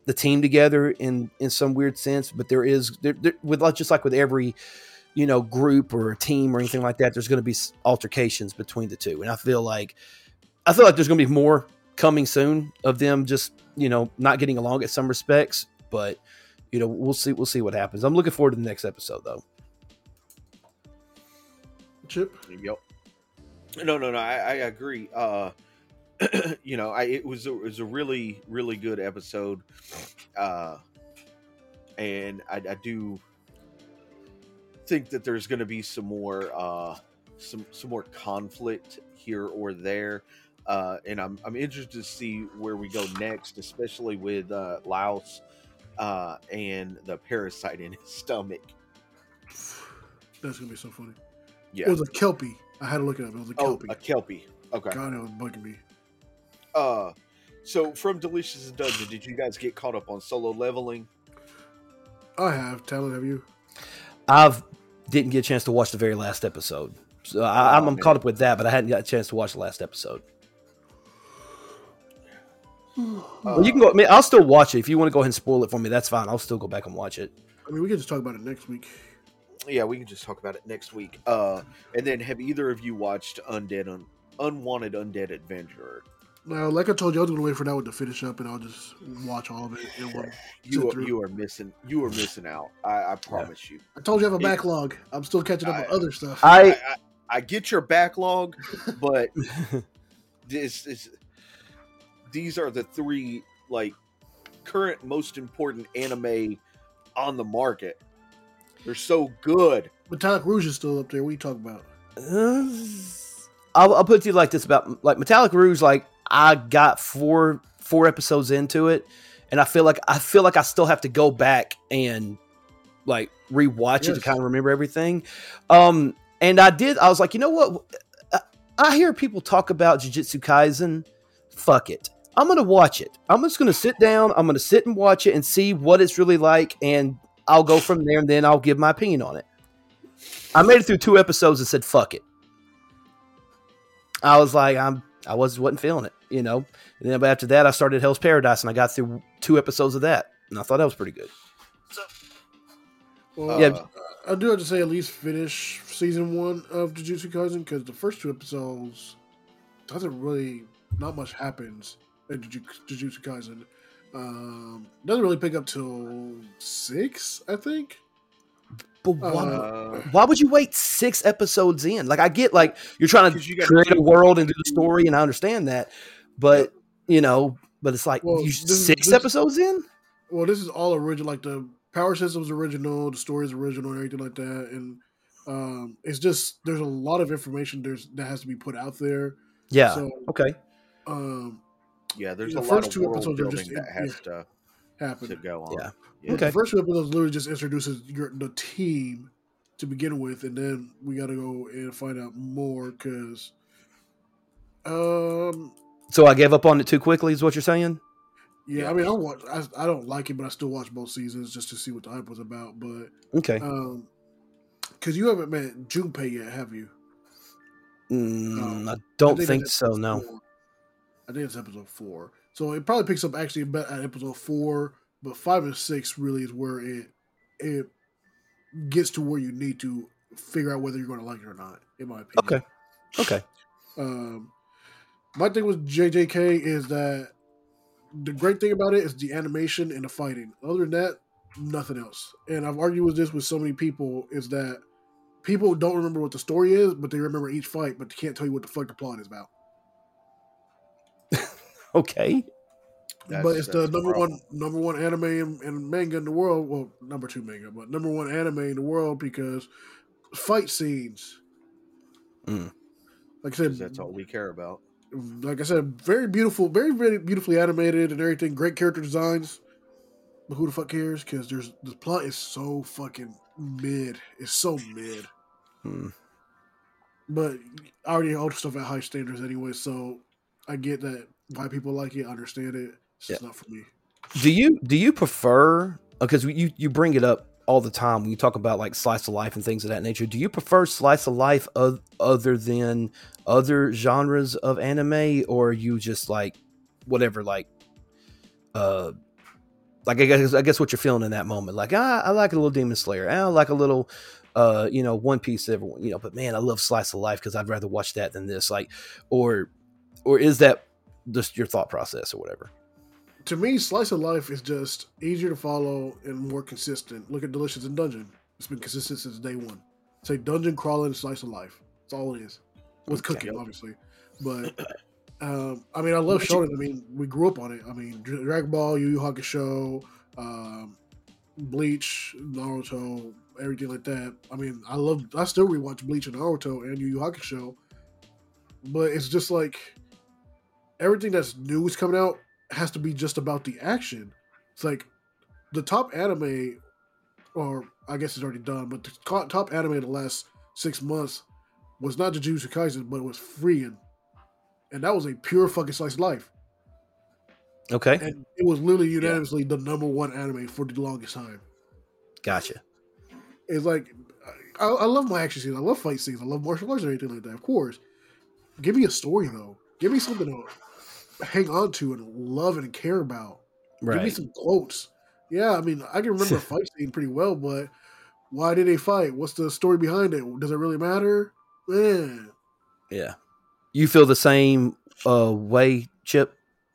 the team together in in some weird sense, but there is there, there, with just like with every you know group or team or anything like that, there's going to be altercations between the two, and I feel like I feel like there's going to be more coming soon of them just you know not getting along at some respects, but you know we'll see we'll see what happens. I'm looking forward to the next episode though. Chip. Yep. No, no, no. I, I agree. Uh, you know, I it was a, it was a really really good episode, uh, and I, I do think that there's going to be some more uh, some some more conflict here or there, uh, and I'm I'm interested to see where we go next, especially with uh, Laos uh, and the parasite in his stomach. That's gonna be so funny. Yeah, it was a kelpie. I had to look it up. It was a kelpie. Oh, a kelpie. Okay. God, it was bugging me. Uh, so from Delicious Dungeon, did you guys get caught up on Solo Leveling? I have. Talon, have you? I've didn't get a chance to watch the very last episode, so I, I'm, Oh, I'm caught up with that, but I hadn't got a chance to watch the last episode. Uh, Well, you can go. I mean, I'll still watch it if you want to go ahead and spoil it for me. That's fine. I'll still go back and watch it. I mean, we can just talk about it next week. Yeah, we can just talk about it next week. Uh, and then have either of you watched Undead Un- Unwanted Undead Adventurer? Now, like I told you, I was going to wait for that one to finish up, and I'll just watch all of it in one. You are, you are missing you are missing out. I, I promise yeah. you. I told you I have a it, backlog. I'm still catching up I, on other stuff. I, I, I get your backlog, but this is these are the three like current most important anime on the market. They're so good. Metallic Rouge is still up there. What are you talking about? Uh, I'll, I'll put it to you like this about like Metallic Rouge. Like I got four four episodes into it, and I feel like I feel like I still have to go back and like rewatch yes. it to kind of remember everything. Um, and I did. I was like, you know what? I, I hear people talk about Jujutsu Kaisen. Fuck it. I'm gonna watch it. I'm just gonna sit down. I'm gonna sit and watch it and see what it's really like, and I'll go from there, and then I'll give my opinion on it. I made it through two episodes and said, fuck it. I was like, I'm, I was, wasn't feeling it, you know? And then after that, I started Hell's Paradise, and I got through two episodes of that, and I thought that was pretty good. So, well, yeah. I do have to say at least finish season one of Jujutsu Kaisen, because the first two episodes doesn't really, not much happens in Jujutsu Kaisen. Um, doesn't really pick up till six, I think. But why, uh, why would you wait six episodes in? Like, I get, like, you're trying to you create a world and do the story, and I understand that. But, you know, but it's like, well, you, this, six this, episodes in? Well, this is all original. Like, the power system's original, the story's original, and everything like that. And um, it's just, there's a lot of information there's that has to be put out there. Yeah. So, okay. Um, Yeah, there's the a first lot two of world episodes are building just that has yeah, to happen to go on. Yeah. Yeah. Okay. Okay. The first two episodes literally just introduces your, the team to begin with, and then we got to go and find out more because. Um. So I gave up on it too quickly, is what you're saying? Yeah, yeah. I mean, I watch. I, I don't like it, but I still watch both seasons just to see what the hype was about. But okay, um, because you haven't met Junpei yet, have you? Mm, um, I don't I think, think so. No. Four. I think it's episode four. So it probably picks up actually at episode four, but five and six really is where it it gets to where you need to figure out whether you're going to like it or not, in my opinion. Okay. Okay. Um, my thing with J J K is that the great thing about it is the animation and the fighting. Other than that, nothing else. And I've argued with this with so many people is that people don't remember what the story is, but they remember each fight, but they can't tell you what the fuck the plot is about. Okay. That's, but it's the number one number one anime and, and manga in the world. Well, number two manga, but number one anime in the world because fight scenes. Mm. Like I said, that's all we care about. Like I said, very beautiful, very very beautifully animated and everything. Great character designs. But who the fuck cares? Because there's the plot is so fucking mid. It's so mid. Mm. But I already hold stuff at high standards anyway, so I get that. Why people like it, I understand it. It's just yeah. not for me. Do you do you prefer? Because you you bring it up all the time when you talk about like slice of life and things of that nature. Do you prefer slice of life of, other than other genres of anime, or are you just like whatever like uh Like I guess I guess what you're feeling in that moment. Like ah, I like a little Demon Slayer. I like a little, uh, you know, One Piece. Everyone, you know, but man, I love Slice of Life because I'd rather watch that than this. Like, or or is that just your thought process or whatever? To me, Slice of Life is just easier to follow and more consistent. Look at Delicious in Dungeon. It's been consistent since day one. Say dungeon crawling, Slice of Life. That's all it is. With okay. cooking, obviously. But, um, I mean, I love Shonen. I mean, we grew up on it. I mean, Dragon Ball, Yu Yu Hakusho, um, Bleach, Naruto, everything like that. I mean, I love, I still rewatch Bleach and Naruto and Yu Yu Hakusho. But it's just like, everything that's new is coming out has to be just about the action. It's like the top anime, or I guess it's already done, but the top anime in the last six months was not Jujutsu Kaisen, but it was Frieren. And that was a pure fucking slice of life. Okay. And it was literally unanimously yeah. the number one anime for the longest time. Gotcha. It's like, I, I love my action scenes. I love fight scenes. I love martial arts and everything like that, of course. Give me a story, though. Give me something to hang on to and love and care about. Right. Give me some quotes. Yeah, I mean, I can remember a fight scene pretty well, but why did they fight? What's the story behind it? Does it really matter? Man. Yeah. You feel the same uh, way, Chip?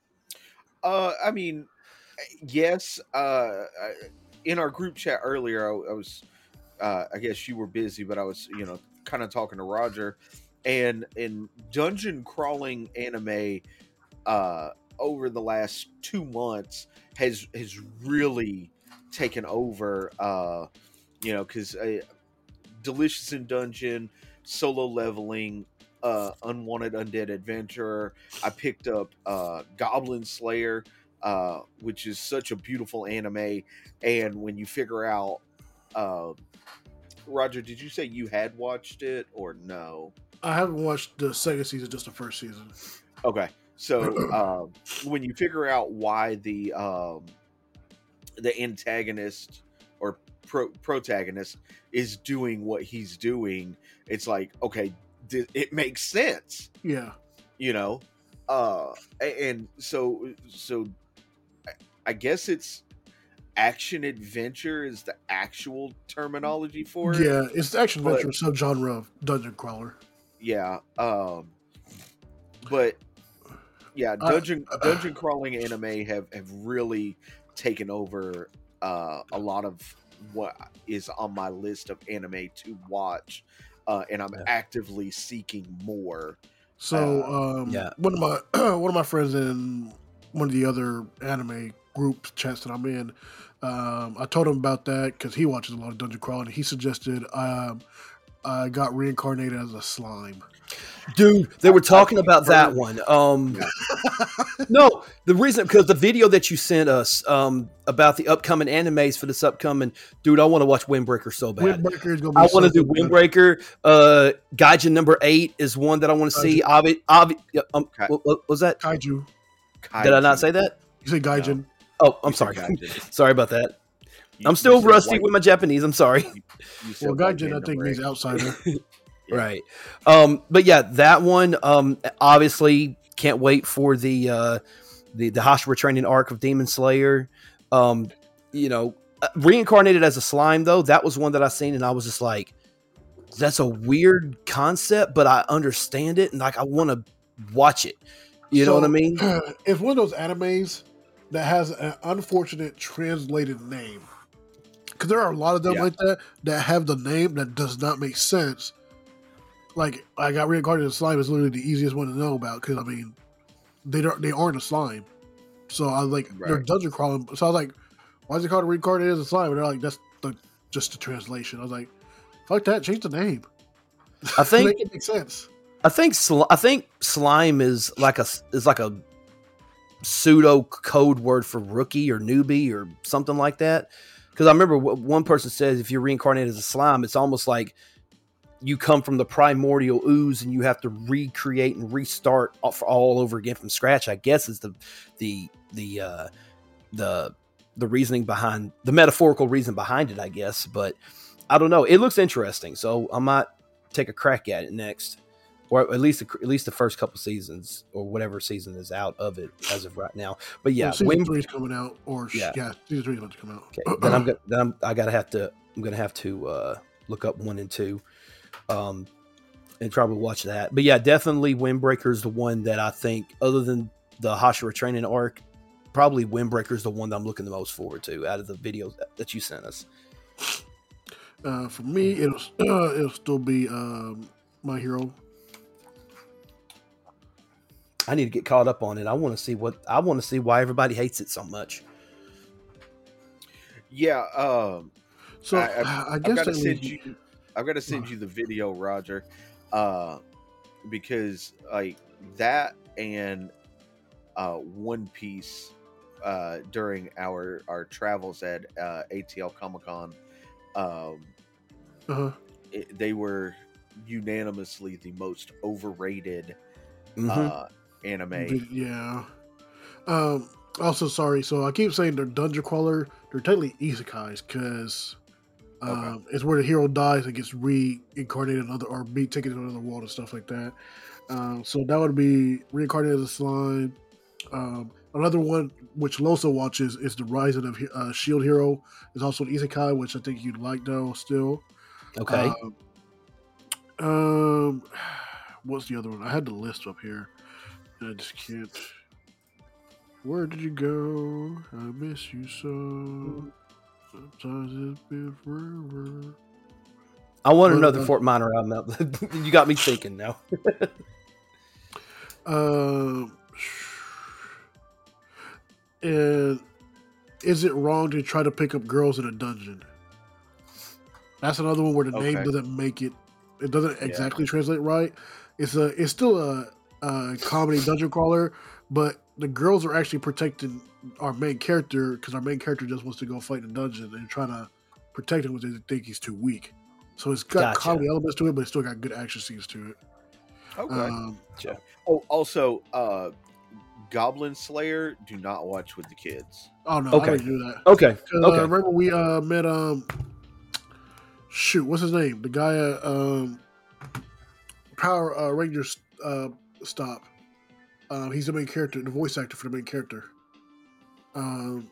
Uh, I mean, yes. Uh, in our group chat earlier, I, I was, uh, I guess you were busy, but I was, you know, kind of talking to Roger. And in dungeon crawling anime, uh, over the last two months has has really taken over. Uh, you know, because uh, Delicious in Dungeon, Solo Leveling, uh, Unwanted Undead Adventurer. I picked up uh, Goblin Slayer, uh, which is such a beautiful anime. And when you figure out, uh, Roger, did you say you had watched it or no? I haven't watched the second season, just the first season. Okay, so um, when you figure out why the um, the antagonist or pro- protagonist is doing what he's doing, it's like, okay, th- it makes sense. Yeah, you know, uh, and so so I guess it's action adventure is the actual terminology for it. Yeah, it's the action adventure subgenre of dungeon crawler. Yeah, um, but yeah, dungeon uh, dungeon crawling anime have, have really taken over uh, a lot of what is on my list of anime to watch, uh, and I'm yeah. actively seeking more. So, uh, um, yeah, one of my one of my friends in one of the other anime group chats that I'm in, um, I told him about that because he watches a lot of dungeon crawling. He suggested um, I got reincarnated as a slime. Dude, they were talking about that one. Um, no, the reason, because the video that you sent us um, about the upcoming animes for this upcoming, dude, I want to watch Windbreaker so bad. Windbreaker is gonna be I want to so do Windbreaker. Uh, Gaijin number eight is one that I want to see. Obvi, obvi, um, what, what was that? Kaiju. Kaiju. Did I not say that? You say Gaijin. No. Oh, I'm you sorry. sorry about that. You, I'm still rusty white. with my Japanese. I'm sorry. You, you well, Gaijin, I think, means outsider. Yeah. Right. Um, but yeah, that one, um, obviously can't wait for the, uh, the, the Hashira training arc of Demon Slayer. Um, you know, reincarnated as a slime though, that was one that I seen and I was just like, that's a weird concept, but I understand it. And like, I want to watch it. You so, know what I mean? It's one of those animes that has an unfortunate translated name. Because there are a lot of them yeah. like that, that have the name that does not make sense. Like, I got reincarnated as slime is literally the easiest one to know about because, I mean, they don't, they aren't a slime. So I was like, right. they're dungeon crawling. So I was like, why is it called reincarnated as a slime? And they're like, that's the, just the translation. I was like, fuck that, change the name. I think make it make sense. I think sl- I think slime is like a is like a pseudo code word for rookie or newbie or something like that. Because I remember what one person says, if you're reincarnated as a slime, it's almost like you come from the primordial ooze and you have to recreate and restart all over again from scratch. I guess is the the the uh, the the reasoning behind the metaphorical reason behind it. I guess, but I don't know. It looks interesting, so I might take a crack at it next. or at least at least the first couple seasons or whatever season is out of it as of right now. But yeah, well, season Wind, three is coming out, or yeah, yeah season three is about to come out. Okay, then I'm gonna then I'm, I gotta have to I'm gonna have to uh, look up one and two, um, and probably watch that. But yeah, definitely Windbreaker is the one that I think, other than the Hashira training arc, probably Windbreaker is the one that I'm looking the most forward to out of the videos that you sent us. Uh, for me, it'll uh, it'll still be um, My Hero. I need to get caught up on it. I want to see what I want to see why everybody hates it so much. Yeah. Um, So I, I've, I, I've guess got to that send means- you. I've got to send you the video, Roger, uh, because like that and uh, One Piece uh, during our our travels at uh, A T L Comic Con. Um, uh-huh. it, they were unanimously the most overrated Mm-hmm. uh, anime. Yeah. Um, also, sorry. So I keep saying they're dungeon crawler. They're technically isekais because um, Okay. it's where the hero dies and gets reincarnated in another or be taken to another world and stuff like that. Um, so that would be reincarnated as a slime. Um, another one which Losa watches is the Rising of uh, Shield Hero. It's also an isekai, which I think you'd like though. Still. Okay. Um, um, what's the other one? I had the list up here, and I just can't. Where did you go? I miss you so. Sometimes it's been forever. I want But, another uh, Fort Minor album out. You got me thinking now. Um, and is it wrong to try to pick up girls in a dungeon? That's another one where the name Okay. doesn't make it. It doesn't Yeah. exactly translate right. It's a. It's still a, a comedy dungeon crawler, but the girls are actually protecting our main character because our main character just wants to go fight in a dungeon and trying to protect him because they think he's too weak. So it's got Gotcha. comedy elements to it, but it's still got good action scenes to it. Okay. Um, oh, also, uh, Goblin Slayer. Do not watch with the kids. oh no, Okay. I didn't do that. Okay. 'Cause, uh, Okay. remember we uh, met um shoot, what's his name? The guy at um Power uh, Rangers uh stop. Um, he's the main character, the voice actor for the main character. Um,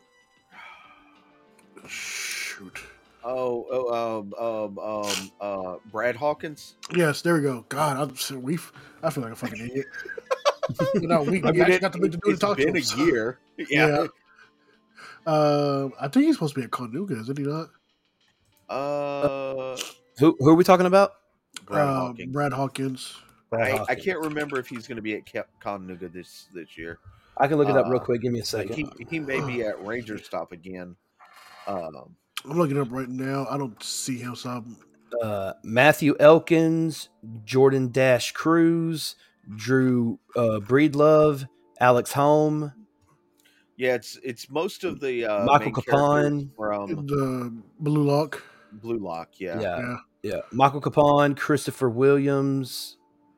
shoot. Oh, oh, um, um, um, uh, Brad Hawkins. Yes, there we go. God, I'm we. I feel like a fucking idiot. no, we, we I mean, actually it, got to make the dude it's talk to been him. a so- year. Yeah. Yeah. Um, I think he's supposed to be at Conuga, isn't he not? Uh, Who who are we talking about? Brad Uh, Hawkins. Brad Hawkins. Brad I, I Hawkins. can't remember if he's going to be at Ca- Conuga this this year. I can look it up real uh, quick. Give me a Like, second. he he may be at Ranger Stop again. Um, I'm looking it up right now. I don't see him, so I'm, Uh, Matthew Elkins, Jordan Dash Cruz, Drew uh, Breedlove, Alex Holm, yeah, it's it's most of the uh, Michael main Capone. characters from the Blue Lock. Blue Lock. Yeah. Yeah. Yeah. yeah, Michael Capone, Christopher Williams.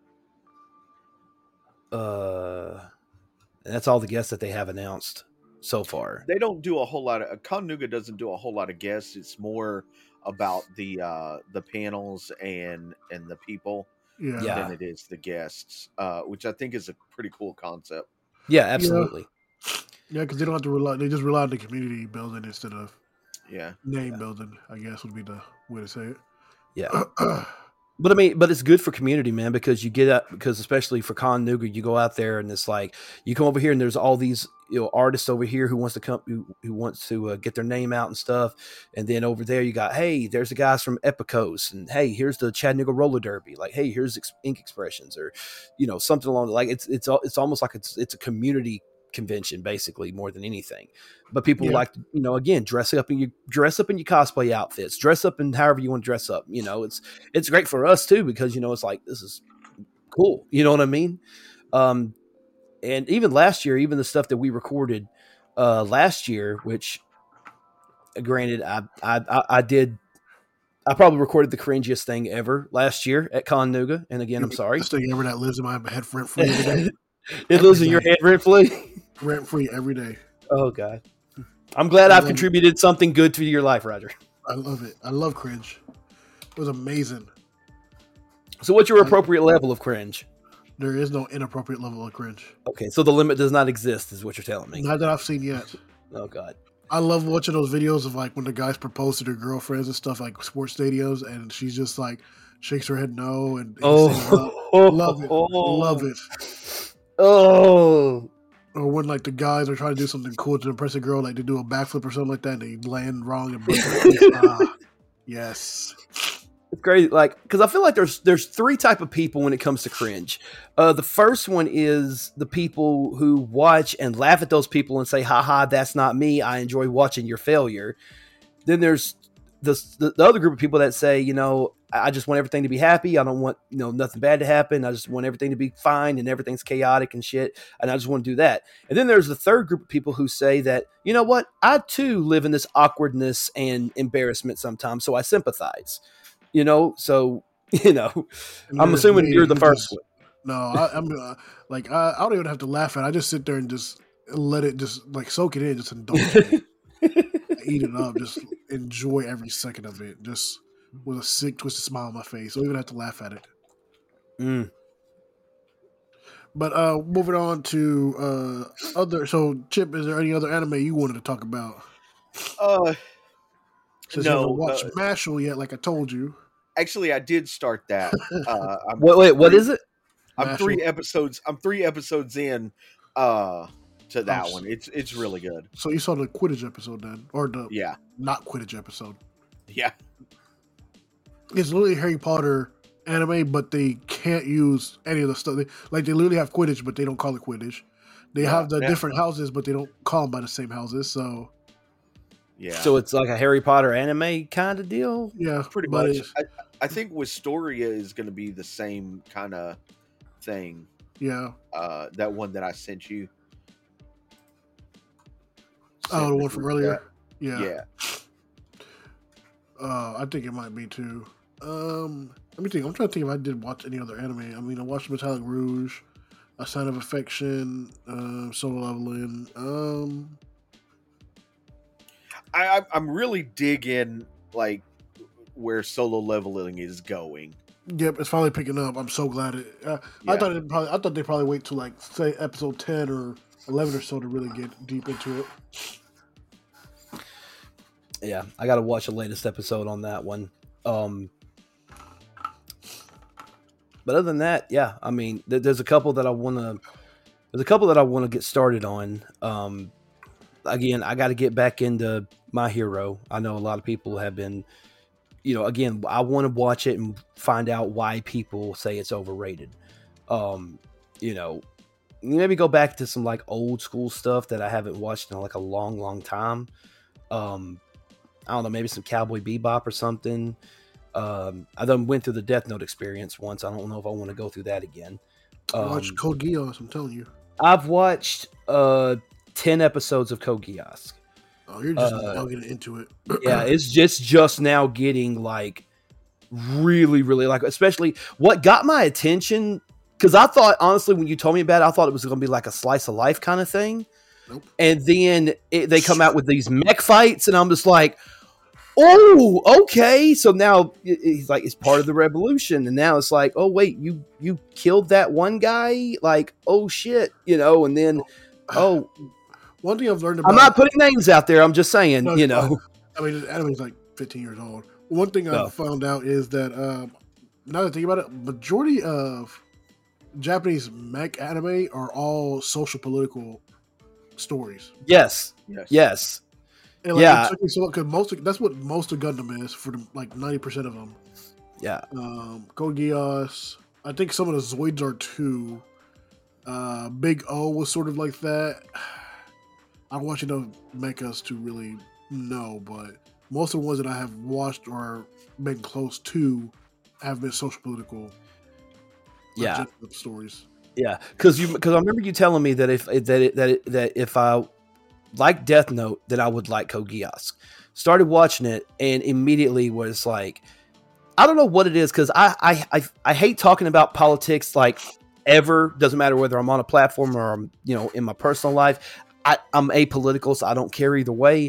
Uh, and that's all the guests that they have announced so far. They don't do a whole lot of uh, Conuga doesn't do a whole lot of guests. It's more about the uh, the panels and and the people Yeah. Yeah. than it is the guests, uh, which I think is a pretty cool concept. Yeah, absolutely. Yeah, because they don't have to rely. They just rely on the community building instead of Yeah. name Yeah. building. I guess would be the way to say it. Yeah. But I mean, but it's good for community, man, because you get out, because especially for Con Nougat, you go out there and it's like, you come over here and there's all these, you know, artists over here who wants to come, who, who wants to uh, get their name out and stuff. And then over there you got, hey, there's the guys from Epicos, and hey, here's the Chattanooga Roller Derby. Like, hey, here's Ex- Ink Expressions, or, you know, something along the, like, it's, it's, al- it's almost like it's, it's a community convention basically more than anything. But people Yeah. like to, you know, again, dress up in your dress up in your cosplay outfits, dress up in however you want to dress up. You know, it's it's great for us too, because you know it's like, this is cool, you know what I mean? Um and even last year, even the stuff that we recorded uh last year, which uh, granted I I I, I did I probably recorded the cringiest thing ever last year at Con Nougat, and again, I'm sorry. This thing ever that lives in my head rent free every day. It lives in your head rent free. Rent free every day. Oh God. I'm glad I've Um, contributed something good to your life, Roger. I love it. I love cringe. It was amazing. So what's your appropriate level of cringe? There is no inappropriate level of cringe. Okay, so the limit does not exist, is what you're telling me. Not that I've seen yet. Oh God. I love watching those videos of like when the guys propose to their girlfriends and stuff, like sports stadiums, and she's just like shakes her head no and, and oh, love it, love it. Oh. Or when like the guys are trying to do something cool to impress a girl, like they do a backflip or something like that, and they land wrong and break ah, yes. It's crazy, like, because I feel like there's there's three type of people when it comes to cringe. Uh, the first one is the people who watch and laugh at those people and say, "Ha ha, that's not me. I enjoy watching your failure." Then there's the, the the other group of people that say, you know, I just want everything to be happy. I don't want, you know, nothing bad to happen. I just want everything to be fine and everything's chaotic and shit. And I just want to do that. And then there's the third group of people who say that, you know what, I too live in this awkwardness and embarrassment sometimes, so I sympathize. You know, so, you know, I'm assuming you're the first one. No, I, I'm uh, like, I, I don't even have to laugh at it. I just sit there and just let it just like soak it in, just indulge it. Eat it up, just enjoy every second of it, just with a sick, twisted smile on my face. I don't even have to laugh at it. Mm. But uh, moving on to uh, other, so Chip, is there any other anime you wanted to talk about? Uh, Since no, you haven't watched uh, Mashal yet, like I told you. Actually, I did start that. Uh, I'm Wait, wait, what three, is it? I'm Mashal. three episodes. I'm three episodes in uh, to that Oh, one. It's it's really good. So you saw the Quidditch episode then, or the Yeah, not Quidditch episode? yeah, It's literally Harry Potter anime, but they can't use any of the stuff. They, like they literally have Quidditch, but they don't call it Quidditch. They Yeah, have the yeah. different houses, but they don't call them by the same houses. So yeah. So it's like a Harry Potter anime kind of deal? yeah, pretty but much. it's- I, I think Wisteria is going to be the same kind of thing. Yeah. Uh, that one that I sent you. Oh, Sent the me one from through earlier. that. Yeah. Yeah. Uh, I think it might be too. Um, let me think. I'm trying to think if I did watch any other anime. I mean, I watched Metallic Rouge, A Sign of Affection, uh, Solo Leveling. Um, I, I'm- I'm really digging like where Solo Leveling is going. yep, it's finally picking up. I'm so glad it. Uh, I Yeah. thought it probably. I thought they probably wait till like say episode ten or eleven or so to really get deep into it. Yeah, I got to watch the latest episode on that one. Um, but other than that, yeah, I mean, th- there's a couple that I want to. There's a couple that I want to get started on. Um, again, I got to get back into My Hero. I know a lot of people have been, you know, again, I want to watch it and find out why people say it's overrated. Um, you know, maybe go back to some like old school stuff that I haven't watched in like a long, long time. Um, I don't know, maybe some Cowboy Bebop or something. Um, I done went through the Death Note experience once. I don't know if I want to go through that again. Um, Watch Code Geass. I'm telling you. I've watched uh, ten episodes of Code Geass. Oh, you're just Uh, now getting into it. Yeah, it's just just now getting like really, really like, especially what got my attention. Because I thought, honestly, when you told me about it, I thought it was going to be like a slice of life kind of thing. Nope. And then it, they come out with these mech fights, and I'm just like, oh, okay. So now it- he's like, it's part of the revolution, and now it's like, oh wait, you you killed that one guy, like, oh shit, you know. And then, oh, One thing I've learned about I'm not putting names out there. I'm just saying, No, you it's know. fine. I mean, the anime's like fifteen years old. One thing No. I found out is that um, now that I think about it, majority of Japanese mech anime are all social political stories. Yes, Yes. yes, And like, Yeah. it took me so because most of, that's what most of Gundam is for the, like ninety percent of them. yeah. Um, Code Geass. I think some of the Zoids are too. Uh, Big O was sort of like that. I don't want you to mechas to really know, but most of the ones that I have watched or been close to have been social political. Yeah. legitimate stories. Yeah, because you because I remember you telling me that if that it, that it, that if I like Death Note, that I would like Code Geass. Started watching it and immediately was like, I don't know what it is because I, I I I hate talking about politics like ever. Doesn't matter whether I'm on a platform or I'm, you know, in my personal life. I, I'm apolitical, so I don't care either way.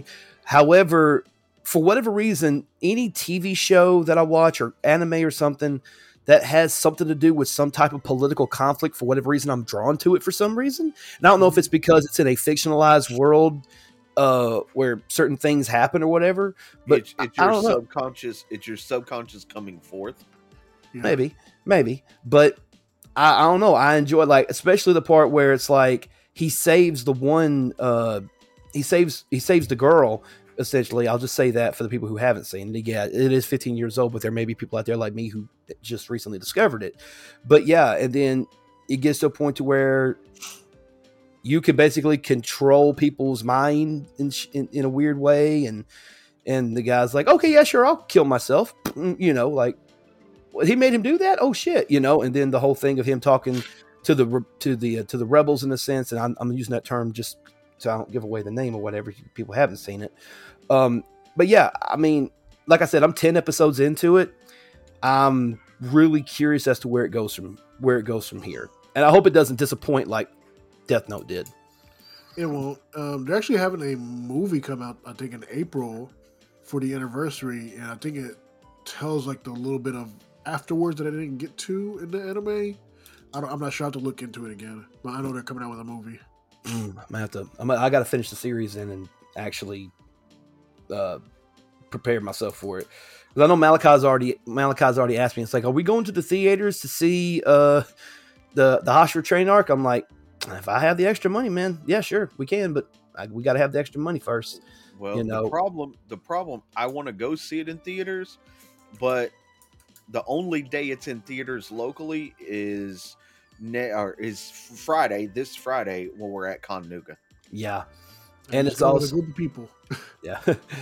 However, for whatever reason, any T V show that I watch or anime or something that has something to do with some type of political conflict. For whatever reason, I'm drawn to it for some reason. And I don't know if it's because it's in a fictionalized world uh, where certain things happen or whatever. But it's, it's I, your I don't know. subconscious. It's your subconscious coming forth. Yeah. Maybe, maybe. But I, I don't know. I enjoy, like, especially the part where it's like he saves the one. Uh, he saves. He saves the girl. Essentially, I'll just say that for the people who haven't seen it. Yeah, it is fifteen years old, but there may be people out there like me who just recently discovered it. But yeah, and then it gets to a point to where you can basically control people's mind in, in, in a weird way. And, and the guy's like, okay, yeah, sure. I'll kill myself. You know, like he made him do that. Oh shit. You know, and then the whole thing of him talking to the, to the, uh, to the rebels in a sense. And I'm, I'm using that term just so I don't give away the name or whatever. People haven't seen it. Um, but yeah, I mean, like I said, I'm ten episodes into it. I'm really curious as to where it goes from, where it goes from here. And I hope it doesn't disappoint like Death Note did. It won't. Um, they're actually having a movie come out, I think, in April for the anniversary, and I think it tells like the little bit of afterwards that I didn't get to in the anime. I don't, I'm not sure. I have to look into it again, but I know they're coming out with a movie. Mm, I have to. I'm, I got to finish the series in and actually uh, prepare myself for it. Because I know Malachi's already Malachi's already asked me. It's like, are we going to the theaters to see uh, the the Hashira train arc? I'm like, if I have the extra money, man, yeah, sure, we can, but I, we got to have the extra money first. Well, you know? the problem, the problem, I want to go see it in theaters, but the only day it's in theaters locally is ne- or is Friday, this Friday when we're at Chattanooga. Yeah, And, and it's it's all also a group of people. yeah,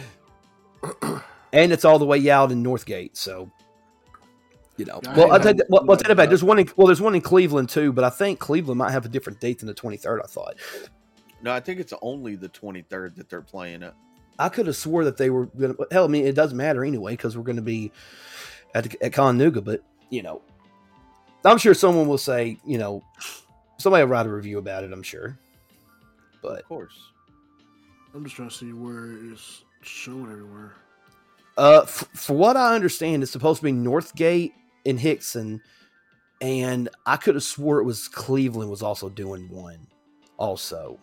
and it's all the way out in Northgate, so. You know, Yeah, well, I I'll tell you, well, I'll tell you about it. uh, There's one in, well, there's one in Cleveland too, but I think Cleveland might have a different date than the twenty-third. I thought. No, I think it's only the twenty-third that they're playing it. I could have swore that they were going to. Hell, I mean, it doesn't matter anyway because we're going to be at at Chattanooga. But you know, I'm sure someone will say, you know, somebody will write a review about it. I'm sure, but Of course. I'm just trying to see where it's showing everywhere. uh, f- for what I understand, it's supposed to be Northgate and Hickson, and I could have swore it was Cleveland was also doing one, also.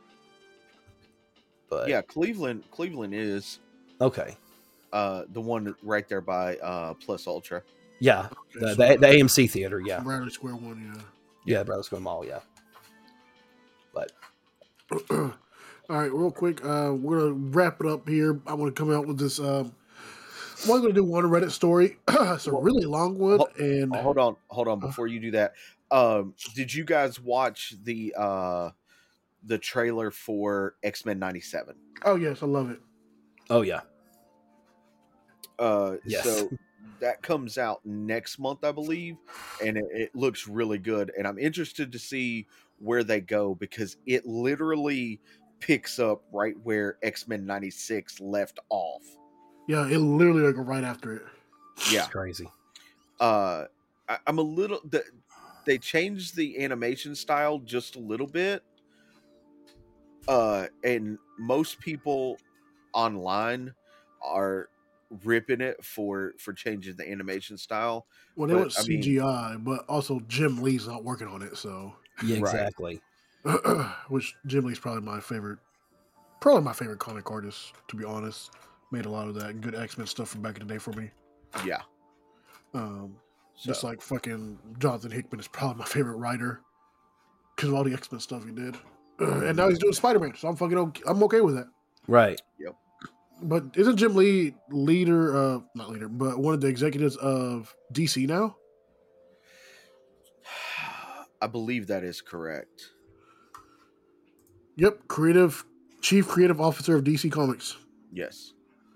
But Yeah, Cleveland. Cleveland is okay, uh, the one right there by uh, Plus Ultra. yeah, Okay, the, so the the A M C theater, yeah, Bradley Square one, yeah, Bradley Square Mall, yeah. But yeah. All right, real quick, uh, we're gonna wrap it up here. I want to come out with this. Um, I'm going to do one Reddit story. It's a really long one, Hold- and Oh, hold on, hold on. Before you do that, um, did you guys watch the uh, the trailer for X-Men ninety-seven? oh yes, I love it. oh yeah, Uh, Yes. So that comes out next month, I believe, and it, it looks really good. And I'm interested to see where they go because it literally picks up right where X-Men ninety-six left off. Yeah, it literally like right after it. Yeah. it's crazy. Uh, I, I'm a little. The, they changed the animation style just a little bit. Uh, and most people online are ripping it for for changing the animation style. Well, they But, went I mean- C G I, but also Jim Lee's not working on it, so Yeah, Right. exactly. which Jim Lee's probably my favorite, probably my favorite comic artist. To be honest, made a lot of that good X Men stuff from back in the day for me. Yeah. Um, So, Just like fucking Jonathan Hickman is probably my favorite writer because of all the X Men stuff he did, and now he's doing Spider Man, so I'm fucking okay, I'm okay with that. Right. But isn't Jim Lee leader, uh, not leader, but one of the executives of D C now? I believe that is correct. Yep, creative chief creative officer of D C Comics. Yes.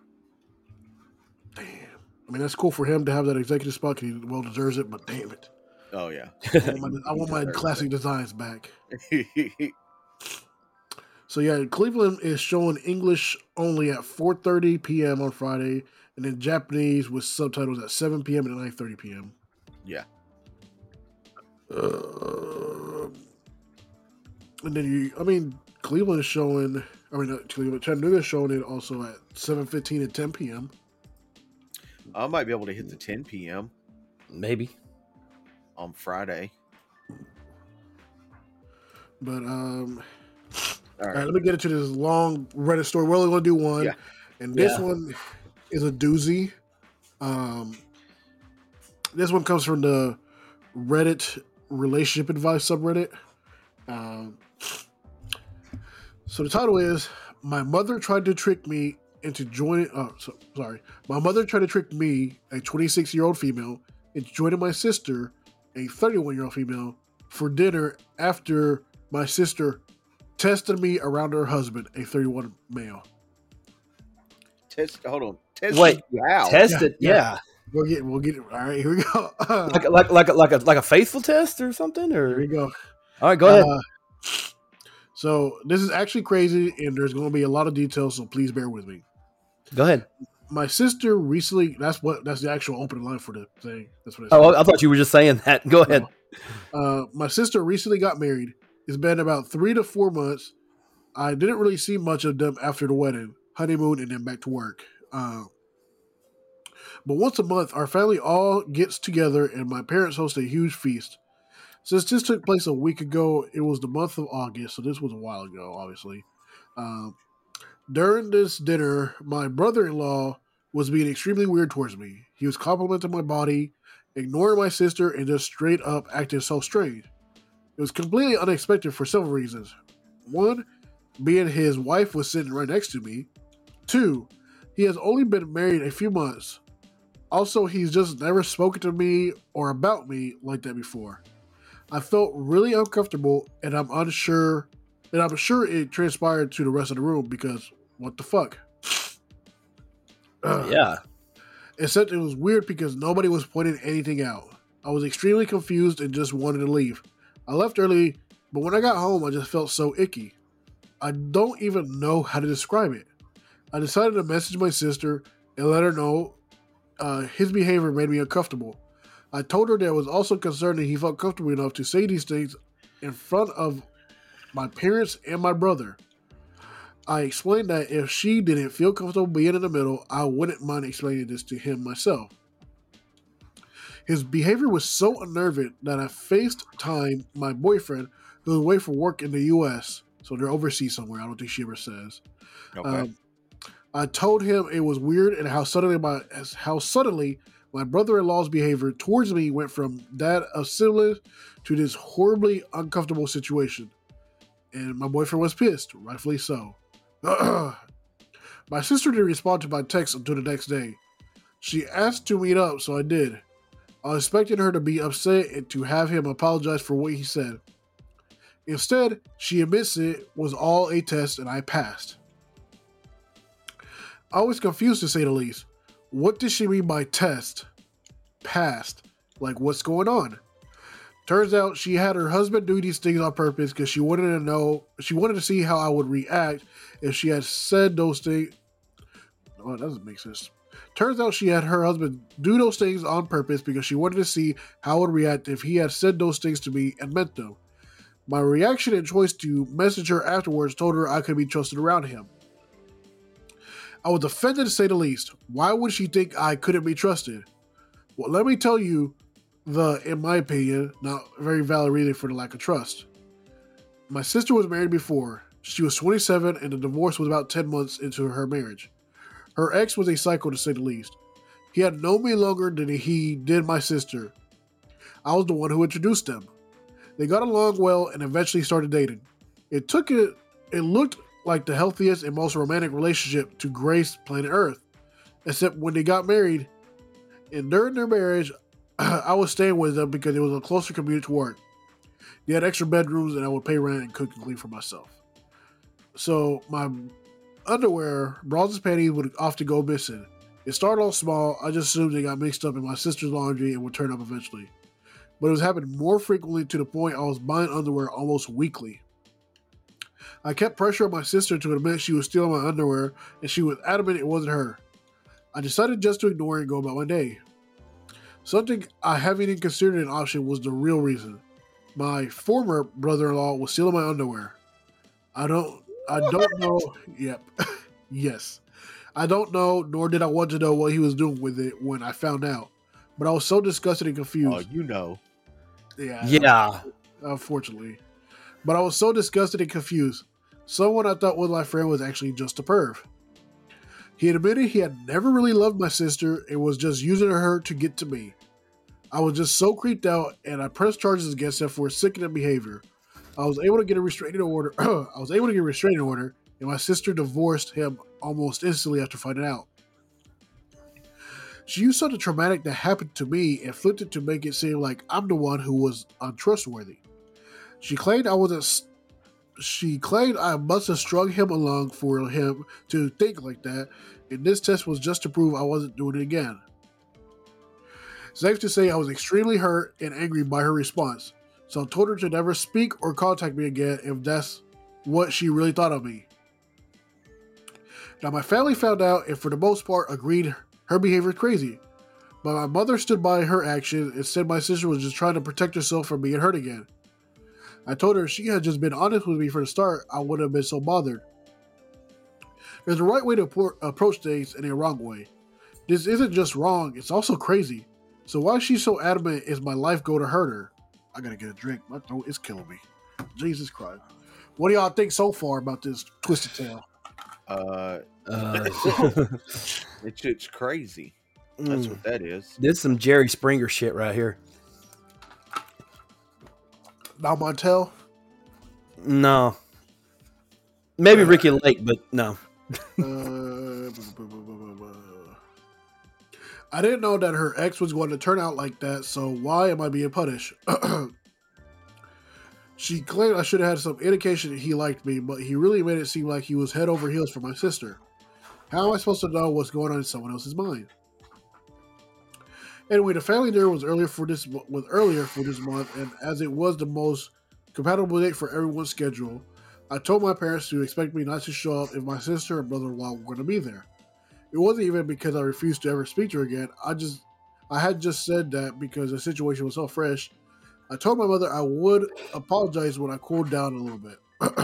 Damn, I mean that's cool for him to have that executive spot because he well deserves it. But damn it, Oh yeah. I want my, I want my deserves classic it. designs back. So yeah, Cleveland is showing English only at four thirty p.m. on Friday, and then Japanese with subtitles at seven p.m. and nine thirty p.m. Yeah. Uh, and then you, I mean, Cleveland is showing. I mean, not Cleveland, Chattanooga is showing it also at seven fifteen and ten p.m. I might be able to hit the ten p.m. Maybe. on Friday. But um, All all right. right, let me get into this long Reddit story. We're only going to do one, Yeah. and this Yeah. one is a doozy. Um, this one comes from the Reddit relationship advice subreddit. Um, so the title is "My mother tried to trick me into joining." Oh, so, sorry. My mother tried to trick me, a twenty-six-year-old female, into joining my sister, a thirty-one-year-old female, for dinner after my sister tested me around her husband, a thirty-one male. Test. Hold on. Test. Wait, Wow. test it. yeah. Yeah. We'll get. We'll get it. All right. Here we go. Like like like a, like a like a faithful test or something. Here Or we go. all right, go ahead. Uh, so this is actually crazy, and there's going to be a lot of details. So please bear with me. Go ahead. My sister recently. That's what. That's the actual opening line for the thing. That's what it Oh, says. I thought you were just saying that. Go ahead. Uh, my sister recently got married. It's been about three to four months. I didn't really see much of them after the wedding, honeymoon, and then back to work. Uh, but once a month, our family all gets together, and my parents host a huge feast. Since this took place a week ago, it was the month of August, so this was a while ago, obviously. Um, during this dinner, my brother-in-law was being extremely weird towards me. He was complimenting my body, ignoring my sister, and just straight up acting so strange. It was completely unexpected for several reasons. One, being his wife was sitting right next to me. Two, he has only been married a few months. Also, he's just never spoken to me or about me like that before. I felt really uncomfortable, and I'm unsure, and I'm sure it transpired to the rest of the room because what the fuck? Ugh. Yeah. Except it was weird because nobody was pointing anything out. I was extremely confused and just wanted to leave. I left early, but when I got home, I just felt so icky. I don't even know how to describe it. I decided to message my sister and let her know uh, his behavior made me uncomfortable. I told her that I was also concerned that he felt comfortable enough to say these things in front of my parents and my brother. I explained that if she didn't feel comfortable being in the middle, I wouldn't mind explaining this to him myself. His behavior was so unnerving that I FaceTimed my boyfriend, who was away for work in the U S, so they're overseas somewhere. I don't think she ever says. Okay. Um, I told him it was weird and how suddenly my how suddenly my brother-in-law's behavior towards me went from that of siblings to this horribly uncomfortable situation. And my boyfriend was pissed, rightfully so. My sister didn't respond to my text until the next day. She asked to meet up, so I did. I was expecting her to be upset and to have him apologize for what he said. Instead, she admits it was all a test and I passed. I was confused to say the least. What did she mean by test? Passed. Like, what's going on? Turns out she had her husband do these things on purpose because she wanted to know, she wanted to see how I would react if she had said those things. Oh, that doesn't make sense. Turns out she had her husband do those things on purpose because she wanted to see how I would react if he had said those things to me and meant them. My reaction and choice to message her afterwards told her I could be trusted around him. I was offended to say the least. Why would she think I couldn't be trusted? Well, let me tell you the, in my opinion, not very valid reason for the lack of trust. My sister was married before. She was twenty-seven and the divorce was about ten months into her marriage. Her ex was a psycho to say the least. He had known me longer than he did my sister. I was the one who introduced them. They got along well and eventually started dating. It took it, it looked like the healthiest and most romantic relationship to grace planet Earth. Except when they got married, and during their marriage, I was staying with them because it was a closer commute to work. They had extra bedrooms and I would pay rent and cook and clean for myself. So my underwear, bras and panties would often go missing. It started off small. I just assumed they got mixed up in my sister's laundry and would turn up eventually. But it was happening more frequently to the point I was buying underwear almost weekly. I kept pressuring my sister to admit she was stealing my underwear, and she was adamant it wasn't her. I decided just to ignore it and go about my day. Something I haven't even considered an option was the real reason. My former brother-in-law was stealing my underwear. I don't, I don't know. Yep, yes, I don't know, nor did I want to know what he was doing with it when I found out. But I was so disgusted and confused. Oh, you know. Yeah. Yeah. Unfortunately. But I was so disgusted and confused. Someone I thought was my friend was actually just a perv. He admitted he had never really loved my sister and was just using her to get to me. I was just so creeped out, and I pressed charges against him for sickening behavior. I was able to get a restraining order. I was able to get a restraining order, and my sister divorced him almost instantly after finding out. She used something traumatic that happened to me and flipped it to make it seem like I'm the one who was untrustworthy. She claimed I wasn't. She claimed I must have strung him along for him to think like that, and this test was just to prove I wasn't doing it again. Safe to say I was extremely hurt and angry by her response, so I told her to never speak or contact me again if that's what she really thought of me. Now my family found out and for the most part agreed her behavior is crazy, but my mother stood by her action and said my sister was just trying to protect herself from being hurt again. I told her if she had just been honest with me from the start, I wouldn't have been so bothered. There's a right way to approach things and a wrong way. This isn't just wrong, it's also crazy. So why is she so adamant is my life go to hurt her? I gotta get a drink. My throat is killing me. Jesus Christ. What do y'all think so far about this twisted tale? Uh, Uh, it's it's crazy. That's mm, what that is. this is some Jerry Springer shit right here. Now Montel? No. Maybe Ricky Lake, but no. uh, I didn't know that her ex was going to turn out like that, so why am I being punished? She claimed I should have had some indication that he liked me, but he really made it seem like he was head over heels for my sister. How am I supposed to know what's going on in someone else's mind? Anyway, the family dinner was earlier for this was earlier for this month, and as it was the most compatible date for everyone's schedule, I told my parents to expect me not to show up if my sister and brother-in-law were going to be there. It wasn't even because I refused to ever speak to her again. I just, I had just said that because the situation was so fresh. I told my mother I would apologize when I cooled down a little bit.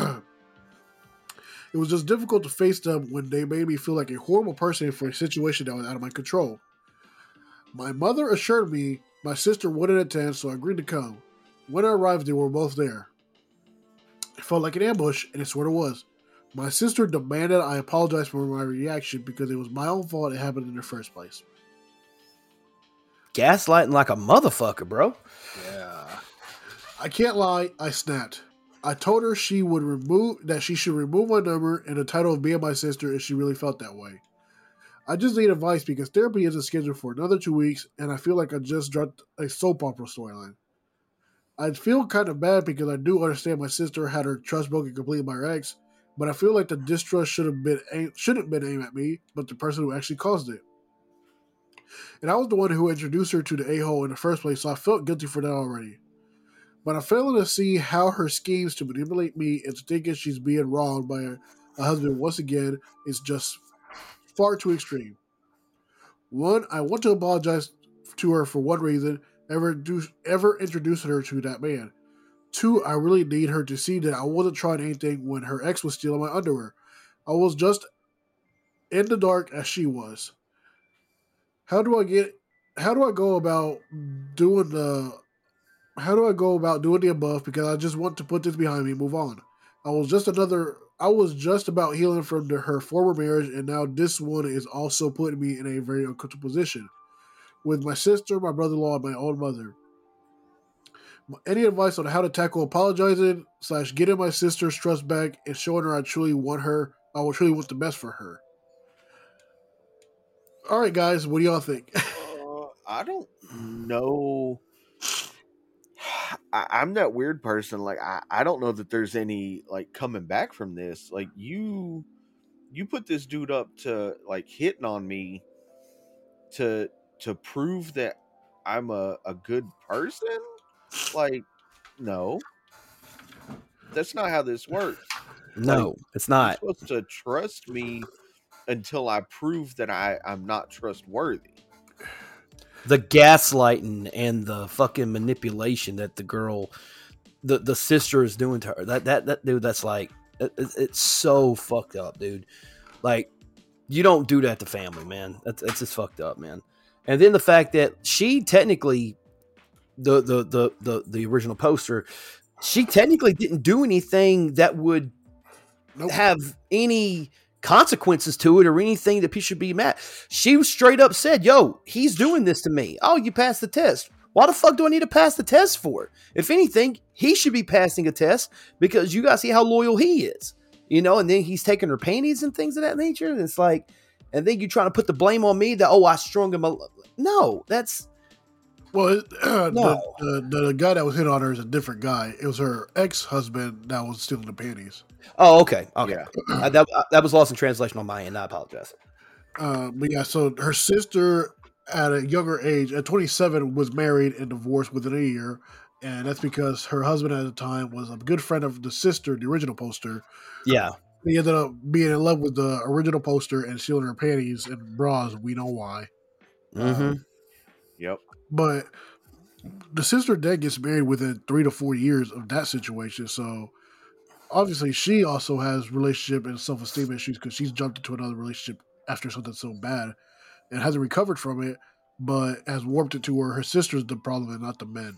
It was just difficult to face them when they made me feel like a horrible person for a situation that was out of my control. My mother assured me my sister wouldn't attend, so I agreed to come. When I arrived, they were both there. It felt like an ambush, and it sort of was. My sister demanded I apologize for my reaction because it was my own fault it happened in the first place. Gaslighting like a motherfucker, bro. Yeah. I can't lie, I snapped. I told her she would remove that she should remove my number and the title of being my sister if she really felt that way. I just need advice because therapy isn't scheduled for another two weeks and I feel like I just dropped a soap opera storyline. I feel kind of bad because I do understand my sister had her trust broken completely by her ex, but I feel like the distrust should have been aim- shouldn't have been aimed at me, but the person who actually caused it. And I was the one who introduced her to the a-hole in the first place, so I felt guilty for that already. But I'm failing to see how her schemes to manipulate me into thinking she's being wronged by a, a husband once again is just far too extreme. One, I want to apologize to her for one reason, ever, do, ever introducing her to that man. Two, I really need her to see that I wasn't trying anything when her ex was stealing my underwear. I was just in the dark as she was. How do I get, how do I go about doing the... How do I go about doing the above? Because I just want to put this behind me and move on. I was just another. I was just about healing from the, her former marriage, and now this one is also putting me in a very uncomfortable position with my sister, my brother-in-law, and my own mother. Any advice on how to tackle apologizing slash getting my sister's trust back and showing her I truly want her? I will truly want the best for her. All right, guys, what do y'all think? uh, I don't know. I, I'm that weird person. Like I, I don't know that there's any like coming back from this. Like you, you put this dude up to like hitting on me to to prove that I'm a, a good person. Like no, that's not how this works. No, like, it's You're not. supposed to trust me until I prove that I I'm not trustworthy. The gaslighting and the fucking manipulation that the girl, the, the sister is doing to her. That that that dude, that's like it, it's so fucked up, dude. Like you don't do that to family, man. That's that's just fucked up, man. And then the fact that she technically the the the the, the original poster, she technically didn't do anything that would nope. have any consequences to it or anything that people should be mad. She was straight up said, yo, he's doing this to me. Oh, you passed the test. Why the fuck do I need to pass the test for? If anything, he should be passing a test because you guys see how loyal he is, you know, and then he's taking her panties and things of that nature. And it's like, and then you're trying to put the blame on me that, oh, I strung him. A- no, that's, Well, uh, no. the, the the guy that was hit on her is a different guy. It was her ex-husband that was stealing the panties. Oh, okay. Okay. Yeah. uh, that, uh, that was lost in translation on my end. I apologize. Uh, but yeah, so her sister at a younger age, at twenty-seven, was married and divorced within a year. And that's because her husband at the time was a good friend of the sister, the original poster. Yeah. He ended up being in love with the original poster and stealing her panties and bras. We know why. Mm-hmm. Um, yep. But the sister then gets married within three to four years of that situation. So obviously she also has relationship and self-esteem issues because she's jumped into another relationship after something so bad and hasn't recovered from it, but has warped it to where her sister's the problem and not the men.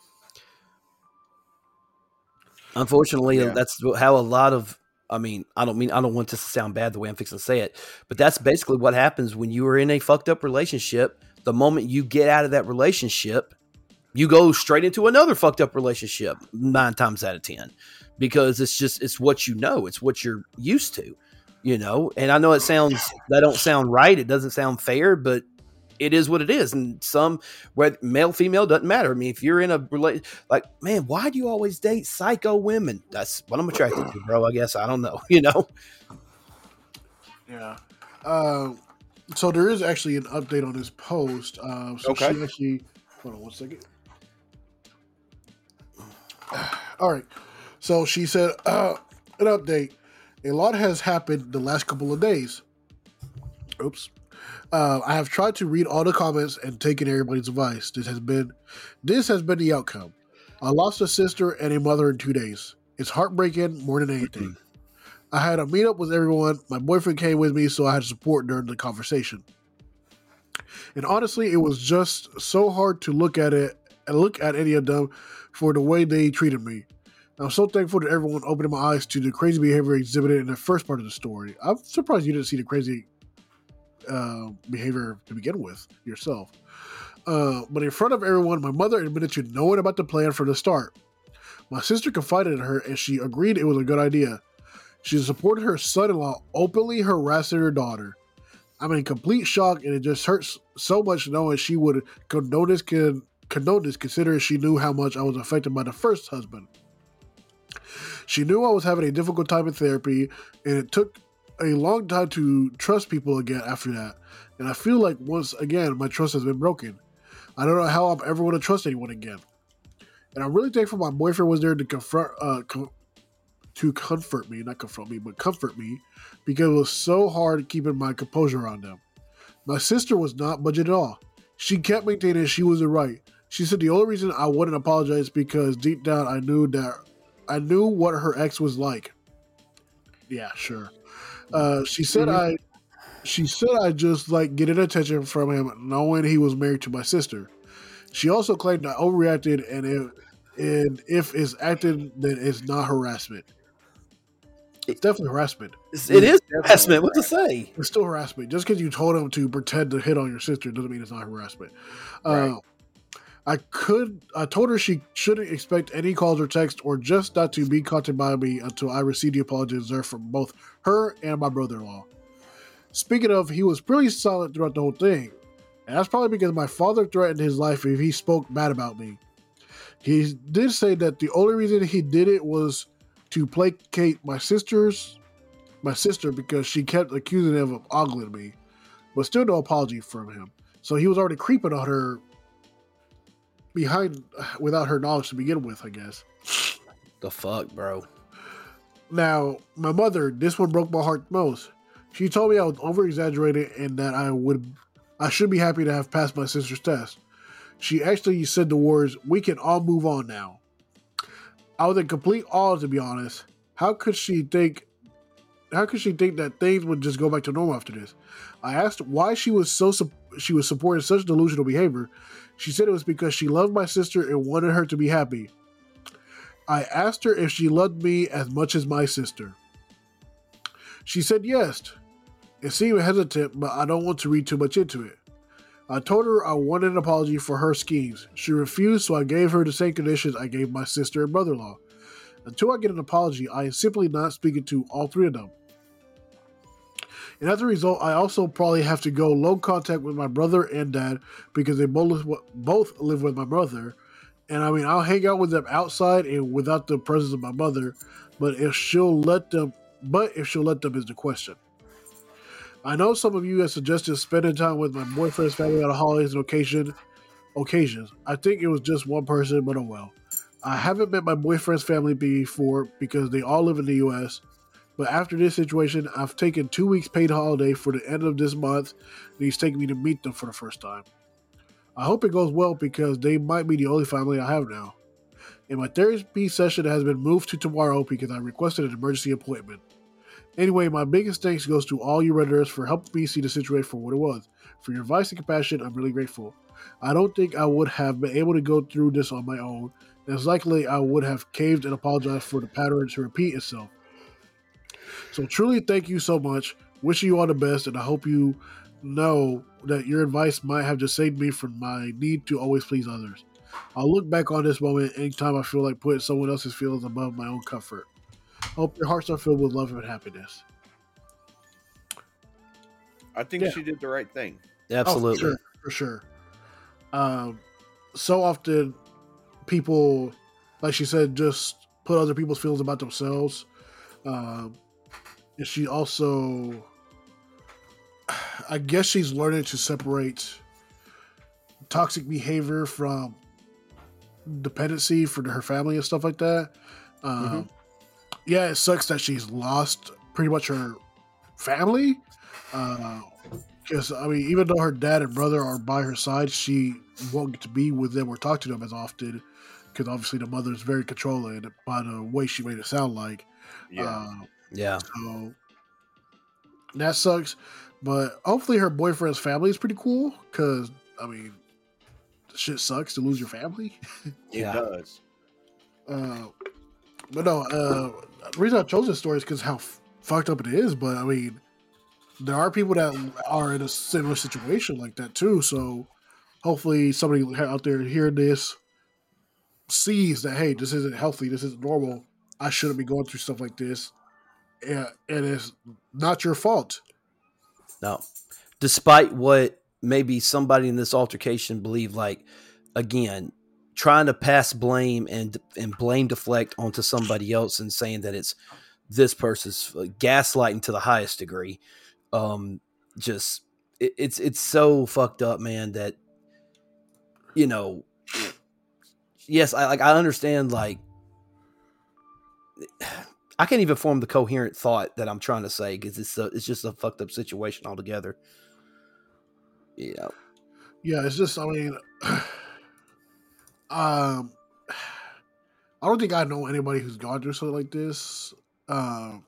Unfortunately, Yeah. that's how a lot of, I mean, I don't mean, I don't want this to sound bad the way I'm fixing to say it, but that's basically what happens when you are in a fucked up relationship. The moment you get out of that relationship, you go straight into another fucked up relationship nine times out of ten, because it's just, it's what you know, it's what you're used to, you know? And I know it sounds, that don't sound right. It doesn't sound fair, but it is what it is. And some, whether male, female, doesn't matter. I mean, if you're in a relate, like, man, why do you always date psycho women? That's what I'm attracted to, bro. I guess, I don't know, you know? Yeah. Uh, so there is actually an update on this post. Uh, so Okay. she actually, hold on one second. All right. So she said, uh, an update. A lot has happened the last couple of days. Oops. Uh, I have tried to read all the comments and taken everybody's advice. This has been, this has been the outcome. I lost a sister and a mother in two days. It's heartbreaking more than anything. I had a meetup with everyone. My boyfriend came with me, so I had support during the conversation. And honestly, it was just so hard to look at it and look at any of them for the way they treated me. I'm so thankful to everyone opening my eyes to the crazy behavior exhibited in the first part of the story. I'm surprised you didn't see the crazy uh, behavior to begin with yourself. Uh, but in front of everyone, my mother admitted to knowing about the plan from the start. My sister confided in her, and she agreed it was a good idea. She supported her son-in-law openly harassing her daughter. I'm in complete shock, and it just hurts so much knowing she would condone this, con- condone this considering she knew how much I was affected by the first husband. She knew I was having a difficult time in therapy, and it took a long time to trust people again after that. And I feel like once again, my trust has been broken. I don't know how I'm ever going to trust anyone again. And I'm really thankful my boyfriend was there to confront, uh, com- to comfort me, not confront me, but comfort me, because it was so hard keeping my composure around them. My sister was not budging at all. She kept maintaining she was right. She said the only reason I wouldn't apologize because deep down I knew that I knew what her ex was like. Yeah, sure. Uh, she said mm-hmm. I. She said I just like getting attention from him, knowing he was married to my sister. She also claimed I overreacted, and if, and if it's acting, then it's not harassment. It's definitely harassment. It's, it is harassment. What to say? It's still harassment. Just because you told him to pretend to hit on your sister doesn't mean it's not harassment. Right. Uh, I could. I told her she shouldn't expect any calls or texts, or just not to be contacted by me until I received the apology deserved from both her and my brother-in-law. Speaking of, he was pretty silent throughout the whole thing, and that's probably because my father threatened his life if he spoke bad about me. He did say that the only reason he did it was to placate my sister's, my sister because she kept accusing him of ogling me, but still no apology from him. So he was already creeping on her behind without her knowledge to begin with, I guess. The fuck, bro. Now, my mother, this one broke my heart most. She told me I was over-exaggerating and that I would, I should be happy to have passed my sister's test. She actually said the words, "We can all move on now." I was in complete awe, to be honest. How could she think, how could she think that things would just go back to normal after this? I asked why she was so, she was supporting such delusional behavior. She said it was because she loved my sister and wanted her to be happy. I asked her if she loved me as much as my sister. She said yes. It seemed hesitant, but I don't want to read too much into it. I told her I wanted an apology for her schemes. She refused, so I gave her the same conditions I gave my sister and brother-in-law. Until I get an apology, I am simply not speaking to all three of them. And as a result, I also probably have to go low contact with my brother and dad because they both both live with my mother. And I mean, I'll hang out with them outside and without the presence of my mother. But if she'll let them, but if she'll let them is the question. I know some of you have suggested spending time with my boyfriend's family on holidays and occasion, occasions. I think it was just one person, but oh well. I haven't met my boyfriend's family before because they all live in the U S. But after this situation, I've taken two weeks paid holiday for the end of this month, and he's taking me to meet them for the first time. I hope it goes well because they might be the only family I have now. And my therapy session has been moved to tomorrow because I requested an emergency appointment. Anyway, my biggest thanks goes to all you Redditors for helping me see the situation for what it was. For your advice and compassion, I'm really grateful. I don't think I would have been able to go through this on my own, and it's likely I would have caved and apologized for the pattern to repeat itself. So truly thank you so much. Wishing you all the best, and I hope you know that your advice might have just saved me from my need to always please others. I'll look back on this moment anytime I feel like putting someone else's feelings above my own comfort. Hope your hearts are filled with love and happiness. I think Yeah. she did the right thing. Absolutely. Oh, for sure, for sure. Um, so often people, like she said, just put other people's feelings about themselves. Um, and she also, I guess she's learning to separate toxic behavior from dependency for her family and stuff like that. Um, Mm-hmm. Yeah, it sucks that she's lost pretty much her family. Because, uh, I mean, even though her dad and brother are by her side, she won't get to be with them or talk to them as often. Because obviously the mother is very controlling by the way she made it sound like. Yeah. Uh, Yeah. so that sucks. But hopefully her boyfriend's family is pretty cool. Because, I mean, shit sucks to lose your family. It Yeah. does. Uh, but no, uh, the reason I chose this story is because how f- fucked up it is. But I mean, there are people that are in a similar situation like that too. So hopefully somebody out there hearing this sees that, hey, this isn't healthy. This isn't normal. I shouldn't be going through stuff like this. And, and it's not your fault. No. Despite what maybe somebody in this altercation believed, like, again, trying to pass blame and and blame deflect onto somebody else and saying that it's this person's gaslighting to the highest degree. Um, just it, it's it's so fucked up, man. That, you know, yes, I like I understand. Like, I can't even form the coherent thought that I'm trying to say because it's a, it's just a fucked up situation altogether. Yeah, Yeah, it's just, I mean, um, I don't think I know anybody who's gone through something like this. Um,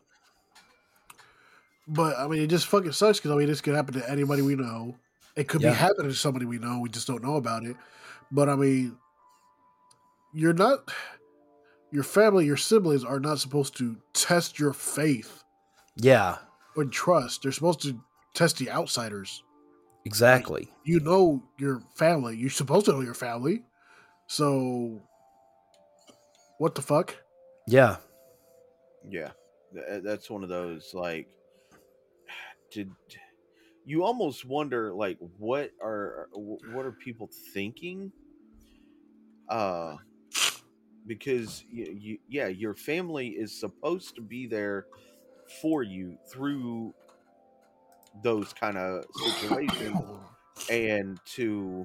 but I mean, it just fucking sucks because I mean, this could happen to anybody we know. It could Yeah. be happening to somebody we know. We just don't know about it. But I mean, you're not, your family, your siblings are not supposed to test your faith yeah, or trust. They're supposed to test the outsiders. exactly. You know your family. You're supposed to know your family. So, what the fuck? Yeah, Yeah. Th- That's one of those, like, did you almost wonder, like, what are what are people thinking? Uh, because you, you, yeah, your family is supposed to be there for you through those kind of situations, and to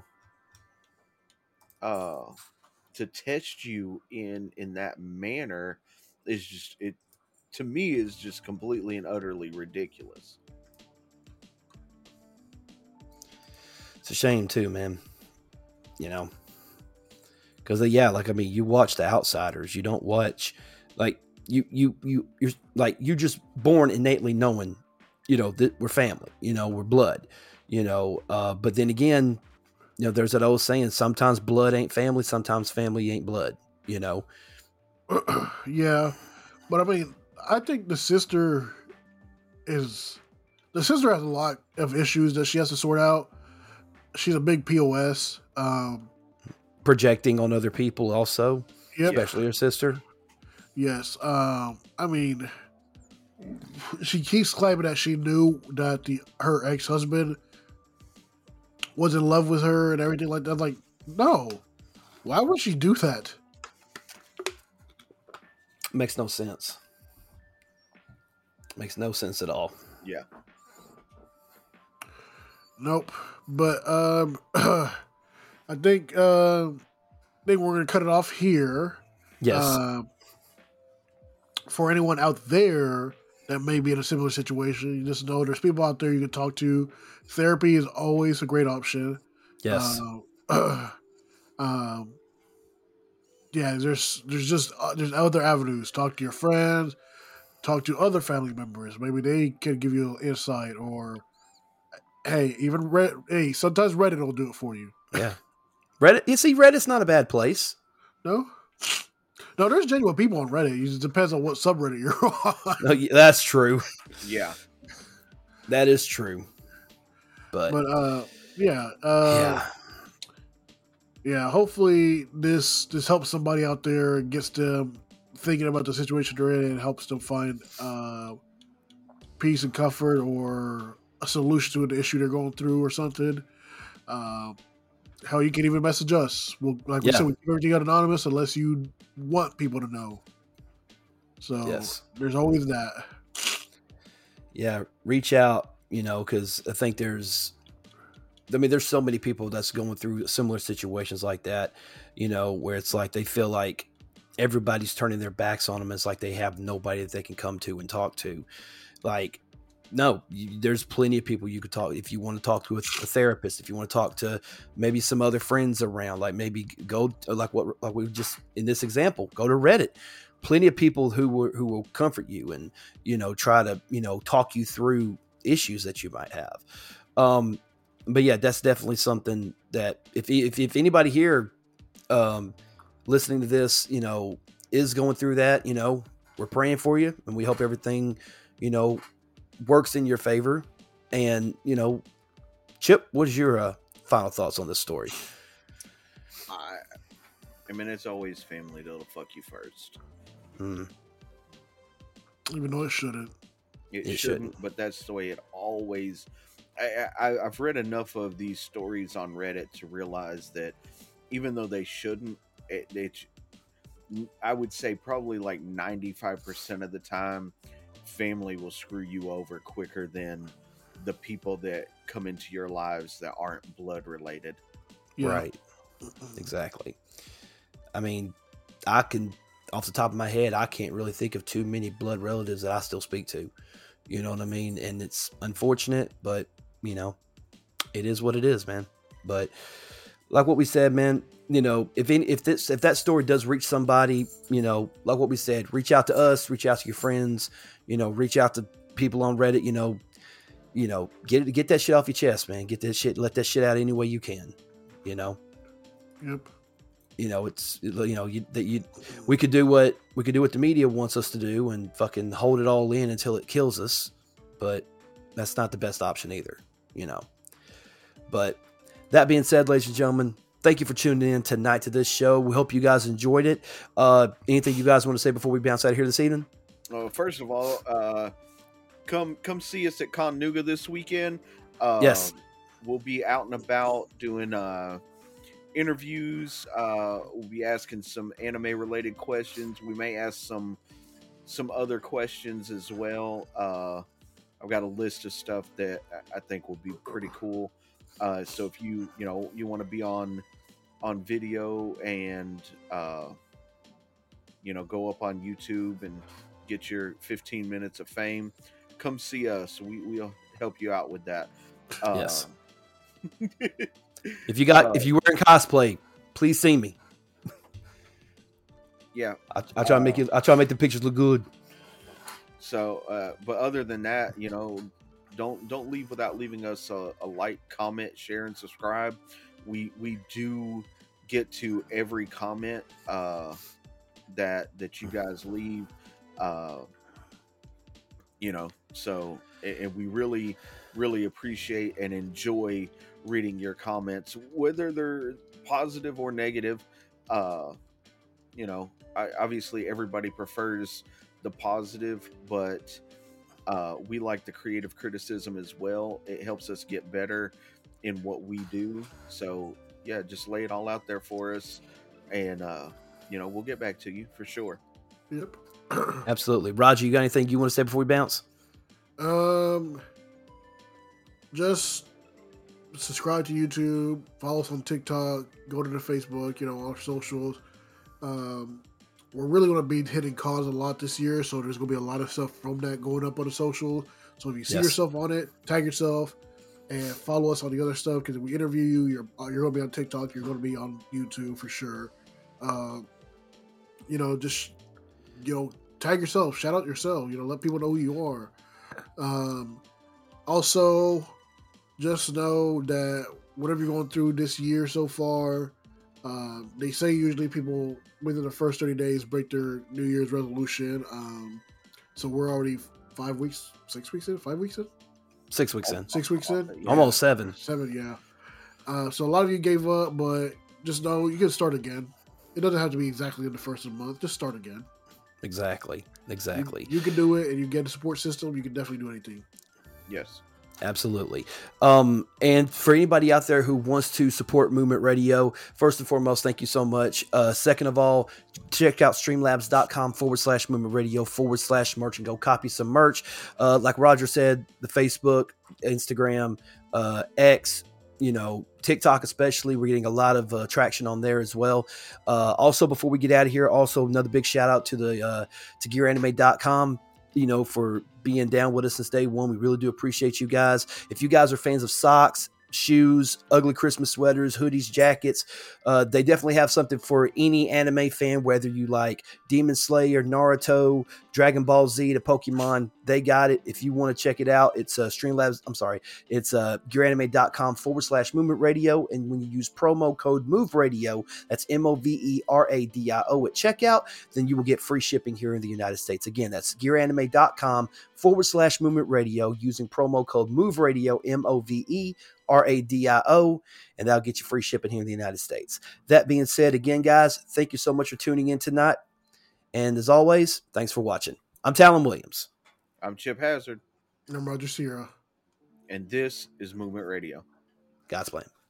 uh to test you in in that manner is just, it to me is just completely and utterly ridiculous. it's a shame too, man. You know, because yeah, like I mean, you watch The Outsiders. You don't watch like you you you you're like you're just born innately knowing, you know, that we're family. You know, we're blood. You know, uh, but then again, you know, there's that old saying, sometimes blood ain't family, sometimes family ain't blood, you know? Yeah. But I mean, I think the sister is, the sister has a lot of issues that she has to sort out. She's a big P O S. Um, Projecting on other people also, yep. especially her sister. Yes. Um, I mean, she keeps claiming that she knew that the her ex-husband was in love with her and everything like that. Like, no. Why would she do that? Makes no sense. Makes no sense at all. Yeah. Nope. But um, I think uh, I think we're gonna cut it off here. Yes. Uh, for anyone out there that may be in a similar situation, you just know there's people out there you can talk to. Therapy is always a great option. Yes. Uh, um, yeah, there's there's just uh, there's other avenues. Talk to your friends. Talk to other family members. Maybe they can give you an insight. Or hey, even Reddit. Hey, sometimes Reddit will do it for you. Yeah. Reddit. You see, Reddit's not a bad place. No. No, there's genuine people on Reddit. It just depends on what subreddit you're on. No, yeah, that's true. Yeah. That is true. But, But uh, yeah, uh, yeah. yeah. Hopefully, this this helps somebody out there, gets them thinking about the situation they're in, and helps them find uh, peace and comfort, or a solution to the issue they're going through, or something. Uh, hell, you can even message us. We'll, like we Yeah. said, we keep everything anonymous unless you want people to know. So Yes. there's always that. Yeah, reach out, you know, because I think there's, I mean, there's so many people that's going through similar situations like that, you know, where it's like they feel like everybody's turning their backs on them. It's like they have nobody that they can come to and talk to. Like, no, you, there's plenty of people you could talk. If you want to talk to a, a therapist, if you want to talk to maybe some other friends around, like maybe go to, like what like we just in this example, go to Reddit. Plenty of people who will who will comfort you and, you know, try to, you know, talk you through issues that you might have. Um, but yeah, that's definitely something that if if, if anybody here um, listening to this, you know, is going through that, you know, we're praying for you and we hope everything, you know, works in your favor. And, you know, Chip, what is your uh, final thoughts on this story? I, I mean, it's always family that'll fuck you first. Mm. Even though it shouldn't. It, It shouldn't, shouldn't. but that's the way it always. I, I I've read enough of these stories on Reddit to realize that even though they shouldn't, it, it I would say probably like ninety-five percent of the time, family will screw you over quicker than the people that come into your lives that aren't blood related. Yeah. Right. Exactly. I mean, I can, off the top of my head, I can't really think of too many blood relatives that I still speak to. You know what I mean? And it's unfortunate, but, you know, it is what it is, man. But like what we said, man, you know, if any, if this if that story does reach somebody, you know, like what we said, reach out to us, reach out to your friends, you know, reach out to people on Reddit, you know, you know, get get that shit off your chest, man. Get that shit, let that shit out any way you can, you know. Yep. You know, it's, you know, you, that you, we could do what we could do what the media wants us to do and fucking hold it all in until it kills us. But that's not the best option either, you know. But that being said, ladies and gentlemen, thank you for tuning in tonight to this show. We hope you guys enjoyed it. Uh, anything you guys want to say before we bounce out of here this evening? Uh, first of all, uh, come come see us at Conuga this weekend. Uh, Yes. We'll be out and about doing uh, interviews. Uh, we'll be asking some anime related questions. We may ask some some other questions as well. Uh, I've got a list of stuff that I think will be pretty cool. Uh, so if you you know you want to be on on video and uh, you know go up on YouTube and get your fifteen minutes of fame, come see us. We we'll help you out with that. Um, Yes. If you got, uh, if you wearing cosplay, please see me. yeah. I, I try to make it. I try to make the pictures look good. So, uh, but other than that, you know, don't don't leave without leaving us a, a like, comment, share, and subscribe. we we do get to every comment uh, that that you guys leave. Uh, you know, so and, and we really really appreciate and enjoy reading your comments, whether they're positive or negative. Uh, you know, I, obviously everybody prefers the positive, but uh, we like the creative criticism as well. It helps us get better in what we do. So yeah, just lay it all out there for us, and uh, you know, we'll get back to you for sure. Yep. Absolutely. Roger, you got anything you want to say before we bounce? Um, just subscribe to YouTube, follow us on TikTok, go to the Facebook, you know, our socials. Um, we're really going to be hitting cause a lot this year, so there's going to be a lot of stuff from that going up on the social. So if you see Yes. yourself on it, tag yourself and follow us on the other stuff, because if we interview you, you're you're going to be on TikTok, you're going to be on YouTube for sure. Um, you know, just, you know, tag yourself, shout out yourself, you know, let people know who you are. Um, also, just know that whatever you're going through this year so far, uh, they say usually people within the first thirty days break their New Year's resolution. Um, so we're already five weeks, six weeks in, five weeks in, Six weeks in. six weeks in, Yeah. Almost seven. seven, yeah. Uh, so a lot of you gave up, but just know you can start again. It doesn't have to be exactly in the first of the month. Just start again. Exactly. Exactly. You, you can do it, and you get a support system. You can definitely do anything. Yes. Absolutely. Um, and for anybody out there who wants to support Movement Radio, first and foremost, thank you so much. Uh, second of all, check out streamlabs.com forward slash Movement Radio forward slash merch and go copy some merch. Uh, like Roger said, the Facebook, Instagram, uh, X, you know, TikTok especially, we're getting a lot of uh, traction on there as well. Uh, also, before we get out of here, also another big shout out to the uh, to gear anime dot com, you know, for being down with us since day one. We really do appreciate you guys. If you guys are fans of socks, shoes, ugly Christmas sweaters, hoodies, jackets, uh, they definitely have something for any anime fan, whether you like Demon Slayer, Naruto, Dragon Ball Z to Pokemon, they got it. If you want to check it out, it's uh, Streamlabs. I'm sorry. It's uh, gearanime.com forward slash movement radio. And when you use promo code move radio, that's M O V E R A D I O at checkout, then you will get free shipping here in the United States. Again, that's gearanime.com forward slash movement radio using promo code move radio, M O V E R A D I O, and that'll get you free shipping here in the United States. That being said, again, guys, thank you so much for tuning in tonight. And as always, thanks for watching. I'm Talon Williams. I'm Chip Hazard. And I'm Roger Sierra. And this is Movement Radio. God's plan.